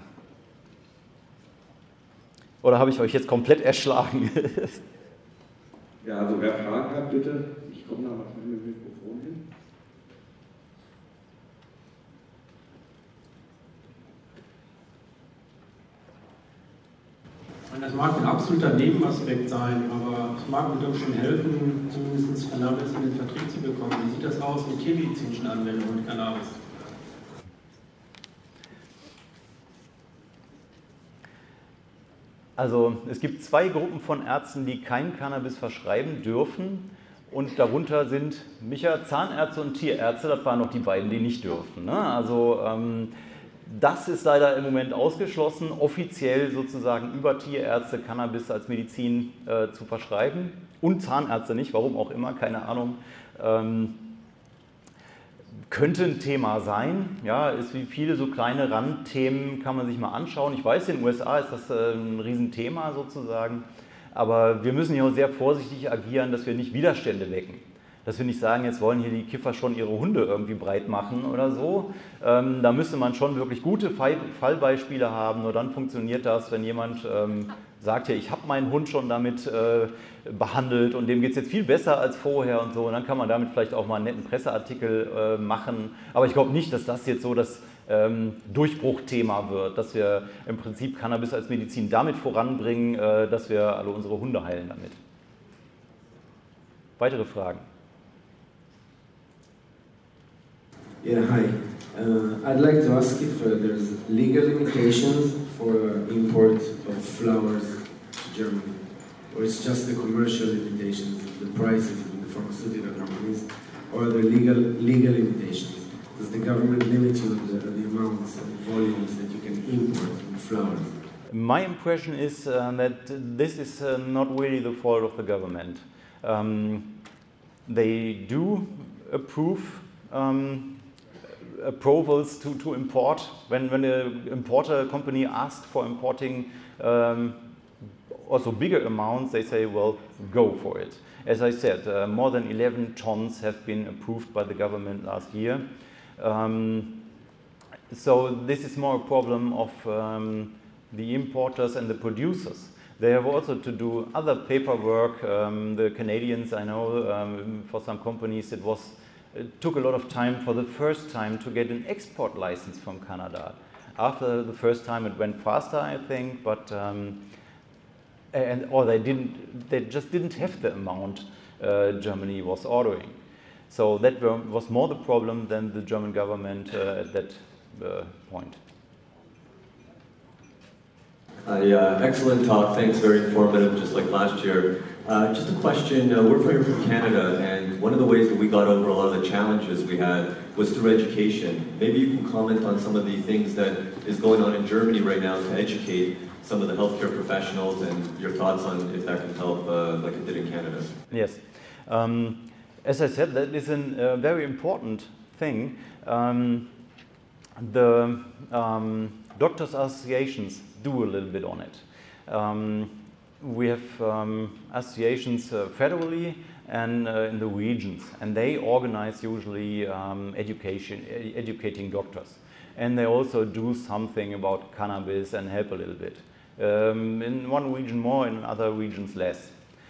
Oder habe ich euch jetzt komplett erschlagen? Ja, also wer Fragen hat, bitte. Ich komme da mal mit dem Mikrofon hin. Das mag ein absoluter Nebenaspekt sein, aber es mag mir doch schon helfen, zumindest Cannabis in den Vertrieb zu bekommen. Wie sieht das aus mit tiermedizinischen Anwendungen mit Cannabis? Also es gibt zwei Gruppen von Ärzten, die kein Cannabis verschreiben dürfen. Und darunter sind Micha, Zahnärzte und Tierärzte. Das waren noch die beiden, die nicht dürfen. Ne? Also das ist leider im Moment ausgeschlossen, offiziell sozusagen über Tierärzte Cannabis als Medizin zu verschreiben. Und Zahnärzte nicht, warum auch immer, keine Ahnung. Könnte ein Thema sein, ja, ist wie viele so kleine Randthemen, kann man sich mal anschauen. Ich weiß, in den USA ist das ein Riesenthema sozusagen, aber wir müssen hier auch sehr vorsichtig agieren, dass wir nicht Widerstände wecken. Dass wir nicht sagen, jetzt wollen hier die Kiffer schon ihre Hunde irgendwie breit machen oder so. Da müsste man schon wirklich gute Fallbeispiele haben, nur dann funktioniert das, wenn jemand sagt, ja, ich habe meinen Hund schon damit behandelt und dem geht es jetzt viel besser als vorher und so. Und dann kann man damit vielleicht auch mal einen netten Presseartikel machen. Aber ich glaube nicht, dass das jetzt so das Durchbruchthema wird, dass wir im Prinzip Cannabis als Medizin damit voranbringen, dass wir alle unsere Hunde heilen damit. Weitere Fragen? Yeah, hi. I'd like to ask if there's legal limitations for import of flowers to Germany, or it's just the commercial limitations, the prices in the pharmaceutical companies, or the legal limitations? Does the government limit you on the amounts and volumes that you can import in flowers? My impression is that this is not really the fault of the government. They do approve approvals to import. When an importer company asks for importing also bigger amounts, they say, well, go for it. As I said, more than 11 tons have been approved by the government last year. So this is more a problem of the importers and the producers. They have also to do other paperwork. The Canadians, I know, for some companies it took a lot of time for the first time to get an export license from Canada. After the first time it went faster, I think, but or they just didn't have the amount Germany was ordering. So that was more the problem than the German government at that point. Yeah, excellent talk. Thanks, very informative, just like last year. Just a question, we're from Canada, and one of the ways that we got over a lot of the challenges we had was through education. Maybe you can comment on some of the things that is going on in Germany right now to educate some of the healthcare professionals, and your thoughts on if that can help like it did in Canada. Yes. As I said, that is a very important thing. The doctors' associations do a little bit on it. We have associations federally and in the regions, and they organize usually educating doctors. And they also do something about cannabis and help a little bit. In one region more, in other regions less.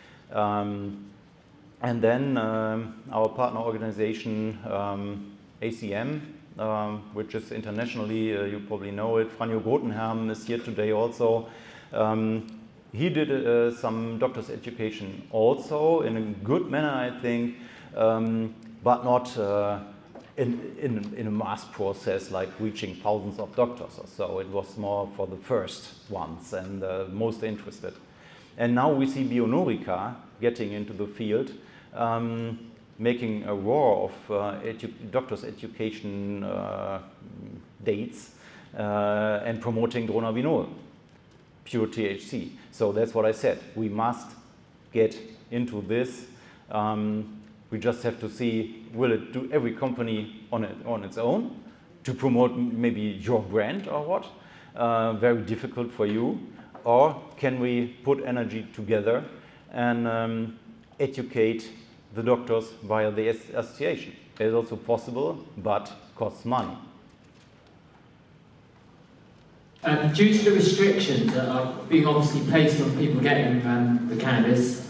And then our partner organization, ACM, which is internationally, you probably know it, Franjo Gotenherm is here today also. He did some doctor's education also in a good manner, I think, but not in a mass process like reaching thousands of doctors or so. It was more for the first ones and most interested. And now we see Bionorica getting into the field, making a roar of doctor's education dates and promoting dronabinol, pure THC. So that's what I said. We must get into this. We just have to see, will it do every company on its own to promote maybe your brand or what? Very difficult for you. Or can we put energy together and educate the doctors via the association? It is also possible, but costs money. Due to the restrictions that are being obviously placed on people getting the cannabis,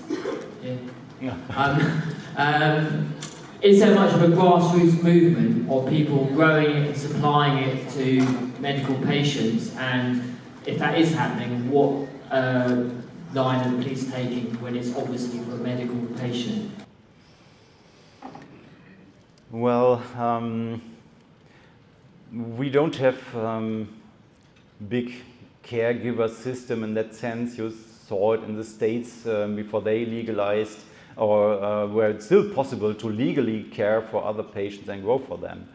is there much of a grassroots movement of people growing it and supplying it to medical patients? And if that is happening, what line are the police taking when it's obviously for a medical patient? Well, we don't have big caregiver system in that sense. You saw it in the States before they legalized, or where it's still possible to legally care for other patients and grow for them.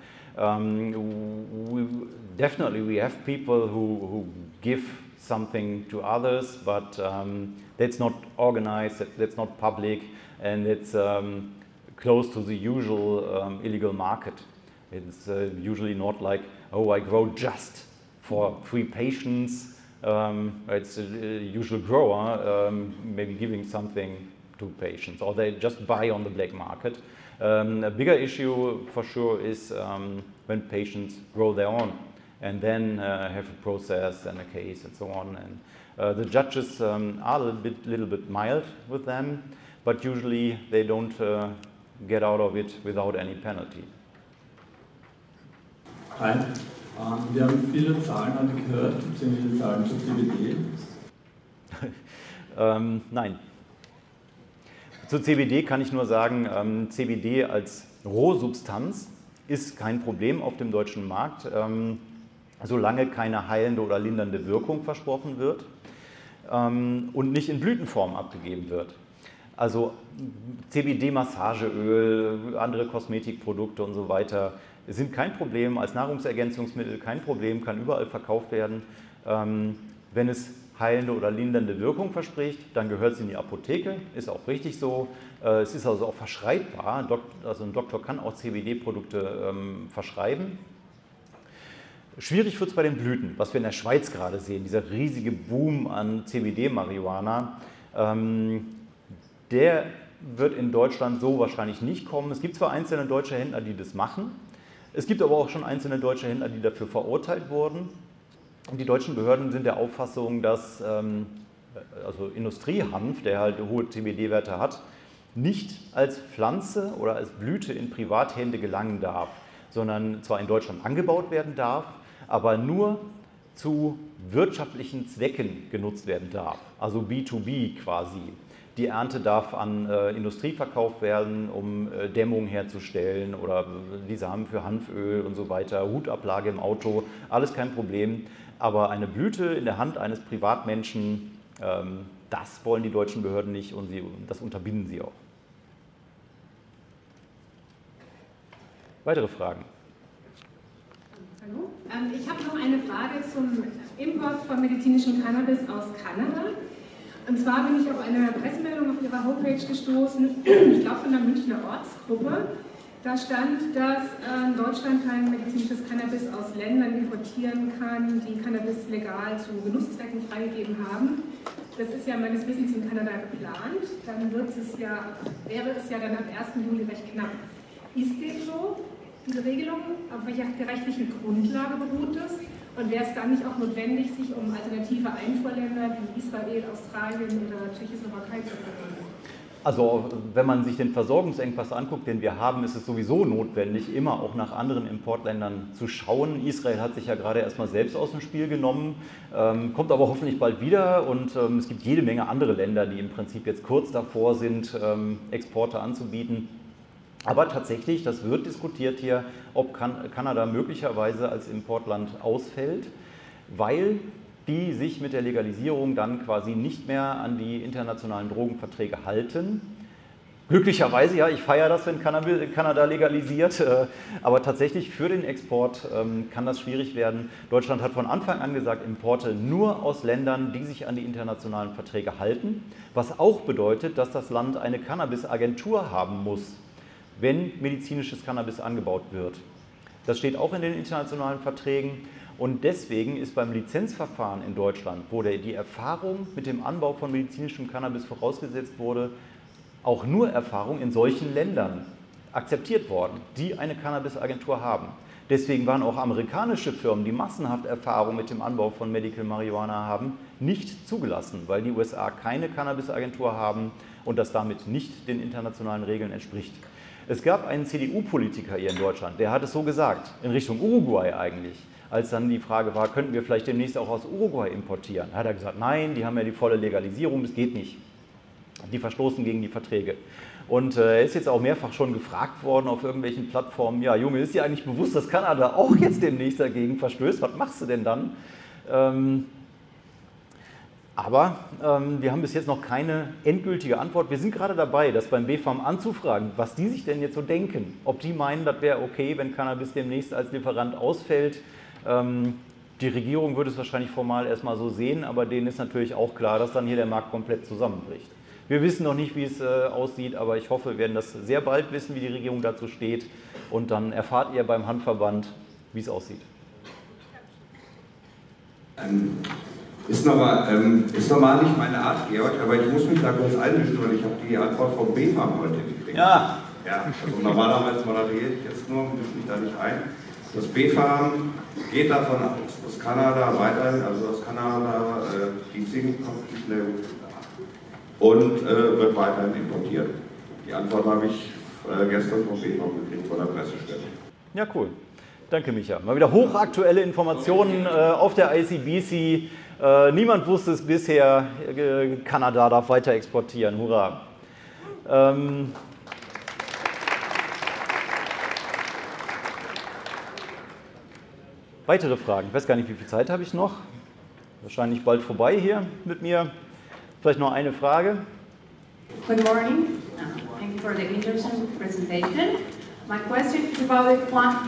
Definitely we have people who give something to others, but that's not organized, that's not public, and it's close to the usual illegal market. It's usually not like, oh, I grow just for 3 patients. It's a usual grower maybe giving something to patients, or they just buy on the black market. A bigger issue for sure is when patients grow their own and then have a process and a case and so on. And the judges are a little bit mild with them, but usually they don't get out of it without any penalty. Hi. Wir haben viele Zahlen heute gehört, beziehungsweise Zahlen zu CBD. Nein. Zu CBD kann ich nur sagen, CBD als Rohsubstanz ist kein Problem auf dem deutschen Markt, solange keine heilende oder lindernde Wirkung versprochen wird und nicht in Blütenform abgegeben wird. Also CBD-Massageöl, andere Kosmetikprodukte und so weiter sind kein Problem, als Nahrungsergänzungsmittel kein Problem, kann überall verkauft werden. Wenn es heilende oder lindernde Wirkung verspricht, dann gehört es in die Apotheke, ist auch richtig so. Es ist also auch verschreibbar, also ein Doktor kann auch CBD-Produkte verschreiben. Schwierig wird es bei den Blüten, was wir in der Schweiz gerade sehen, dieser riesige Boom an CBD-Marihuana. Der wird in Deutschland so wahrscheinlich nicht kommen. Es gibt zwar einzelne deutsche Händler, die das machen, es gibt aber auch schon einzelne deutsche Händler, die dafür verurteilt wurden. Und die deutschen Behörden sind der Auffassung, dass also Industriehanf, der halt hohe CBD-Werte hat, nicht als Pflanze oder als Blüte in Privathände gelangen darf, sondern zwar in Deutschland angebaut werden darf, aber nur zu wirtschaftlichen Zwecken genutzt werden darf, also B2B quasi. Die Ernte darf an Industrie verkauft werden, um Dämmung herzustellen oder die Samen für Hanföl und so weiter, Hutablage im Auto, alles kein Problem. Aber eine Blüte in der Hand eines Privatmenschen, das wollen die deutschen Behörden nicht und das unterbinden sie auch. Weitere Fragen? Hallo, ich habe noch eine Frage zum Import von medizinischem Cannabis aus Kanada. Und zwar bin ich auf eine Pressemeldung auf Ihrer Homepage gestoßen, ich glaube von der Münchner Ortsgruppe. Da stand, dass Deutschland kein medizinisches Cannabis aus Ländern importieren kann, die Cannabis legal zu Genusszwecken freigegeben haben. Das ist ja meines Wissens in Kanada geplant. Dann wäre es ja dann ab 1. Juli recht knapp. Ist dem so, diese Regelung? Auf welcher rechtlichen Grundlage beruht das? Und wäre es dann nicht auch notwendig, sich um alternative Einfuhrländer wie Israel, Australien oder Tschechoslowakei zu kümmern? Also wenn man sich den Versorgungsengpass anguckt, den wir haben, ist es sowieso notwendig, immer auch nach anderen Importländern zu schauen. Israel hat sich ja gerade erstmal selbst aus dem Spiel genommen, kommt aber hoffentlich bald wieder und es gibt jede Menge andere Länder, die im Prinzip jetzt kurz davor sind, Exporte anzubieten. Aber tatsächlich, das wird diskutiert hier, ob Kanada möglicherweise als Importland ausfällt, weil die sich mit der Legalisierung dann quasi nicht mehr an die internationalen Drogenverträge halten. Glücklicherweise, ja, ich feiere das, wenn Kanada legalisiert, aber tatsächlich für den Export kann das schwierig werden. Deutschland hat von Anfang an gesagt, Importe nur aus Ländern, die sich an die internationalen Verträge halten, was auch bedeutet, dass das Land eine Cannabis-Agentur haben muss, wenn medizinisches Cannabis angebaut wird. Das steht auch in den internationalen Verträgen. Und deswegen ist beim Lizenzverfahren in Deutschland, wo die Erfahrung mit dem Anbau von medizinischem Cannabis vorausgesetzt wurde, auch nur Erfahrung in solchen Ländern akzeptiert worden, die eine Cannabis-Agentur haben. Deswegen waren auch amerikanische Firmen, die massenhaft Erfahrung mit dem Anbau von Medical Marihuana haben, nicht zugelassen, weil die USA keine Cannabis-Agentur haben und das damit nicht den internationalen Regeln entspricht. Es gab einen CDU-Politiker hier in Deutschland, der hat es so gesagt, in Richtung Uruguay eigentlich. Als dann die Frage war, könnten wir vielleicht demnächst auch aus Uruguay importieren? Da hat er gesagt, nein, die haben ja die volle Legalisierung, das geht nicht. Die verstoßen gegen die Verträge. Und er ist jetzt auch mehrfach schon gefragt worden auf irgendwelchen Plattformen, ja Junge, ist dir eigentlich bewusst, dass Kanada auch jetzt demnächst dagegen verstößt? Was machst du denn dann? Aber wir haben bis jetzt noch keine endgültige Antwort. Wir sind gerade dabei, das beim BfArM anzufragen, was die sich denn jetzt so denken. Ob die meinen, das wäre okay, wenn Cannabis demnächst als Lieferant ausfällt. Die Regierung würde es wahrscheinlich formal erstmal so sehen, aber denen ist natürlich auch klar, dass dann hier der Markt komplett zusammenbricht. Wir wissen noch nicht, wie es aussieht, aber ich hoffe, wir werden das sehr bald wissen, wie die Regierung dazu steht. Und dann erfahrt ihr beim Handverband, wie es aussieht. Ist normal nicht meine Art, Georg, aber ich muss mich da kurz einmischen, weil ich habe die Antwort vom BfArM heute gekriegt. Ja. Ja, also normalerweise moderiere ich jetzt nur, mische mich da nicht ein. Das BfArM geht davon aus, dass Kanada weiterhin, also dass Kanada die Zielkonfliktlevel und wird weiterhin importiert. Die Antwort habe ich gestern vom BfArM gekriegt, von der Pressestelle. Ja, cool. Danke, Micha. Mal wieder hochaktuelle Informationen auf der ICBC. Niemand wusste es bisher. Kanada darf weiter exportieren. Hurra. Weitere Fragen? Ich weiß gar nicht, wie viel Zeit habe ich noch. Wahrscheinlich bald vorbei hier mit mir. Vielleicht noch eine Frage. Good morning. Thank you for the interesting presentation. My question is about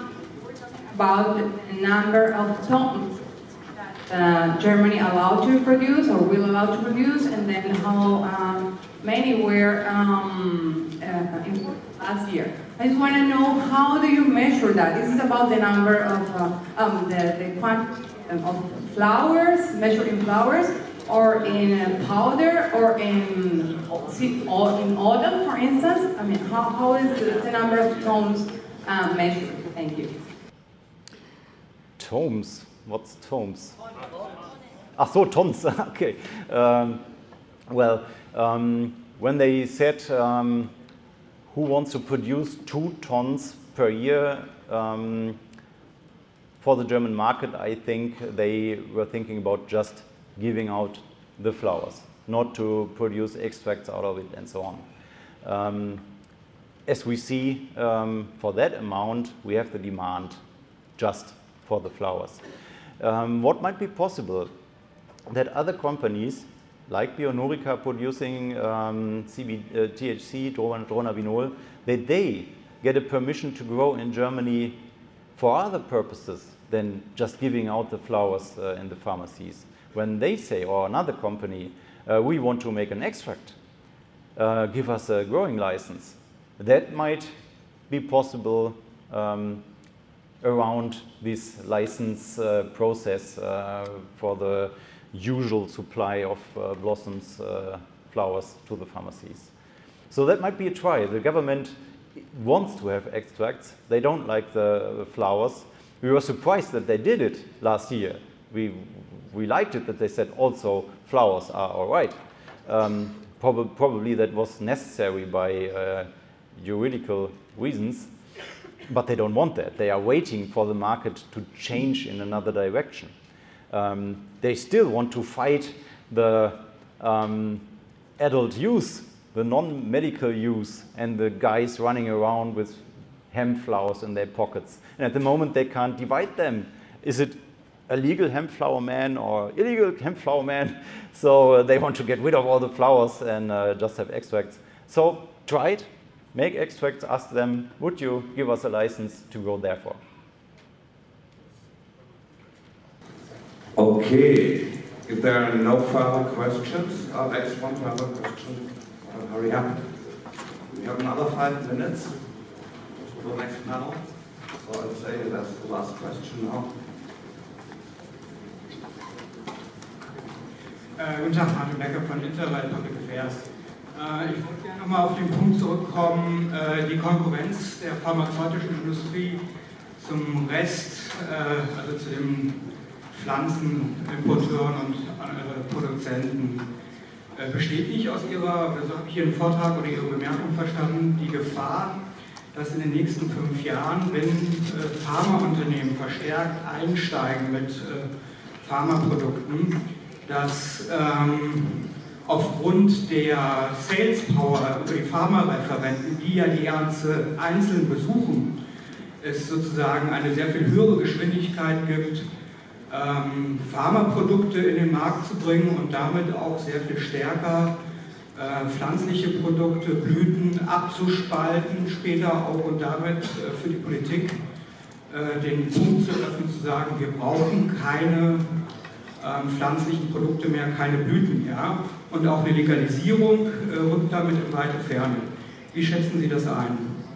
the number of tons Germany allowed to produce or will allow to produce, and then how many were in last year. I just want to know, how do you measure that? This is about the number of the quantity of flowers, measured in flowers, or in powder, or in autumn, for instance. I mean, how is the number of tons measured? Thank you. Tomes. What's tomes? Ach so, tons. Okay. When they said who wants to produce 2 tons per year for the German market, I think they were thinking about just giving out the flowers, not to produce extracts out of it and so on. As we see, for that amount, we have the demand just for the flowers. What might be possible? That other companies, like Bionorica producing THC, Dronabinol, that they get a permission to grow in Germany for other purposes than just giving out the flowers in the pharmacies. When they say, or another company, we want to make an extract, give us a growing license, that might be possible around this license process for the usual supply of blossoms, flowers to the pharmacies. So that might be a try. The government wants to have extracts. They don't like the flowers. We were surprised that they did it last year. We liked it that they said also flowers are all right. probably that was necessary by juridical reasons, but they don't want that. They are waiting for the market to change in another direction. They still want to fight the adult use, the non-medical use, and the guys running around with hemp flowers in their pockets. And at the moment they can't divide them. Is it a legal hemp flower man or illegal hemp flower man? So they want to get rid of all the flowers and just have extracts. So try it, make extracts, ask them, would you give us a license to go there for? Okay, if there are no further questions, I'll ask one further question. Hurry up. We have another 5 minutes for the next panel. So I'd say that's the last question now. Guten Tag, Martin Becker von Interlight Public Affairs. Ich wollte gerne nochmal auf den Punkt zurückkommen, die Konkurrenz der pharmazeutischen Industrie zum Rest, also zu den Pflanzenimporteuren und Produzenten. Besteht nicht aus Ihrer, also habe ich Ihren Vortrag oder Ihre Bemerkung verstanden, die Gefahr, dass in den nächsten 5 Jahren, wenn Pharmaunternehmen verstärkt einsteigen mit Pharmaprodukten, dass aufgrund der Sales Power über die Pharmareferenten, die ja die Ärzte einzeln besuchen, es sozusagen eine sehr viel höhere Geschwindigkeit gibt, Pharmaprodukte in den Markt zu bringen und damit auch sehr viel stärker pflanzliche Produkte, Blüten abzuspalten, später auch und damit für die Politik den Punkt zu öffnen, zu sagen, wir brauchen keine pflanzlichen Produkte mehr, keine Blüten mehr. Und auch eine Legalisierung rückt damit in weite Ferne. Wie schätzen Sie das ein?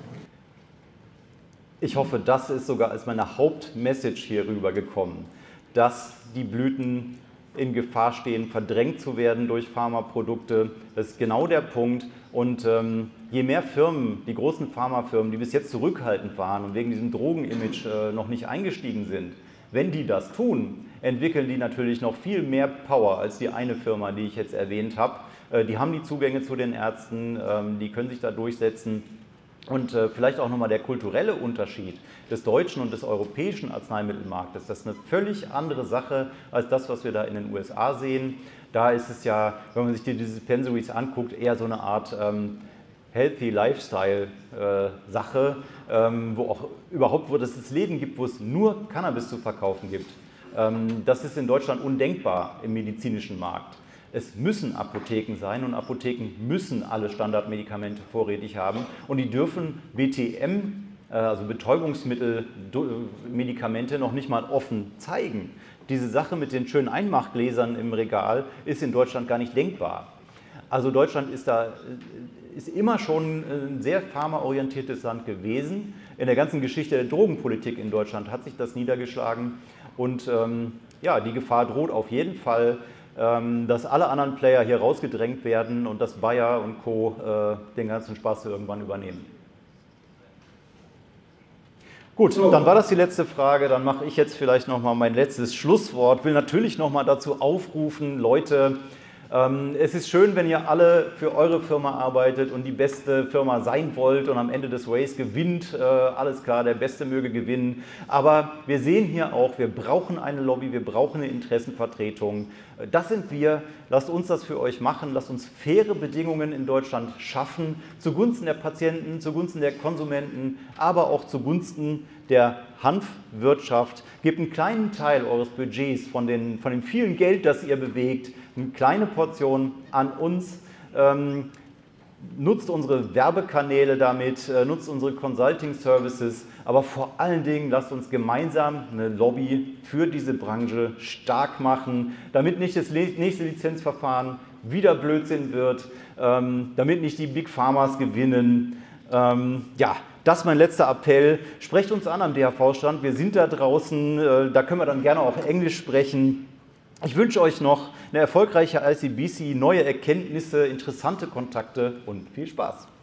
Ich hoffe, das ist sogar als meine Hauptmessage hier rübergekommen, dass die Blüten in Gefahr stehen, verdrängt zu werden durch Pharmaprodukte. Das ist genau der Punkt. Und je mehr Firmen, die großen Pharmafirmen, die bis jetzt zurückhaltend waren und wegen diesem Drogenimage noch nicht eingestiegen sind, wenn die das tun, entwickeln die natürlich noch viel mehr Power als die eine Firma, die ich jetzt erwähnt habe. Die haben die Zugänge zu den Ärzten, die können sich da durchsetzen. Und vielleicht auch nochmal der kulturelle Unterschied des deutschen und des europäischen Arzneimittelmarktes. Das ist eine völlig andere Sache als das, was wir da in den USA sehen. Da ist es ja, wenn man sich die Dispensaries anguckt, eher so eine Art Healthy Lifestyle Sache, wo auch überhaupt, wo es Läden gibt, wo es nur Cannabis zu verkaufen gibt. Das ist in Deutschland undenkbar im medizinischen Markt. Es müssen Apotheken sein und Apotheken müssen alle Standardmedikamente vorrätig haben und die dürfen BTM, also Betäubungsmittelmedikamente, noch nicht mal offen zeigen. Diese Sache mit den schönen Einmachgläsern im Regal ist in Deutschland gar nicht denkbar. Also Deutschland ist immer schon ein sehr pharmaorientiertes Land gewesen. In der ganzen Geschichte der Drogenpolitik in Deutschland hat sich das niedergeschlagen und ja, die Gefahr droht auf jeden Fall, dass alle anderen Player hier rausgedrängt werden und dass Bayer und Co. Den ganzen Spaß irgendwann übernehmen. Gut, dann war das die letzte Frage. Dann mache ich jetzt vielleicht nochmal mein letztes Schlusswort. Will natürlich nochmal dazu aufrufen, Leute, es ist schön, wenn ihr alle für eure Firma arbeitet und die beste Firma sein wollt und am Ende des Race gewinnt. Alles klar, der Beste möge gewinnen. Aber wir sehen hier auch, wir brauchen eine Lobby, wir brauchen eine Interessenvertretung. Das sind wir. Lasst uns das für euch machen. Lasst uns faire Bedingungen in Deutschland schaffen, zugunsten der Patienten, zugunsten der Konsumenten, aber auch zugunsten der Hanfwirtschaft. Gebt einen kleinen Teil eures Budgets von dem vielen Geld, das ihr bewegt, eine kleine Portion an uns. Nutzt unsere Werbekanäle damit, nutzt unsere Consulting-Services, aber vor allen Dingen lasst uns gemeinsam eine Lobby für diese Branche stark machen, damit nicht das nächste Lizenzverfahren wieder Blödsinn wird, damit nicht die Big Pharmas gewinnen. Ja, das ist mein letzter Appell. Sprecht uns an am DHV-Stand, wir sind da draußen, da können wir dann gerne auch Englisch sprechen. Ich wünsche euch noch eine erfolgreiche ICBC, neue Erkenntnisse, interessante Kontakte und viel Spaß.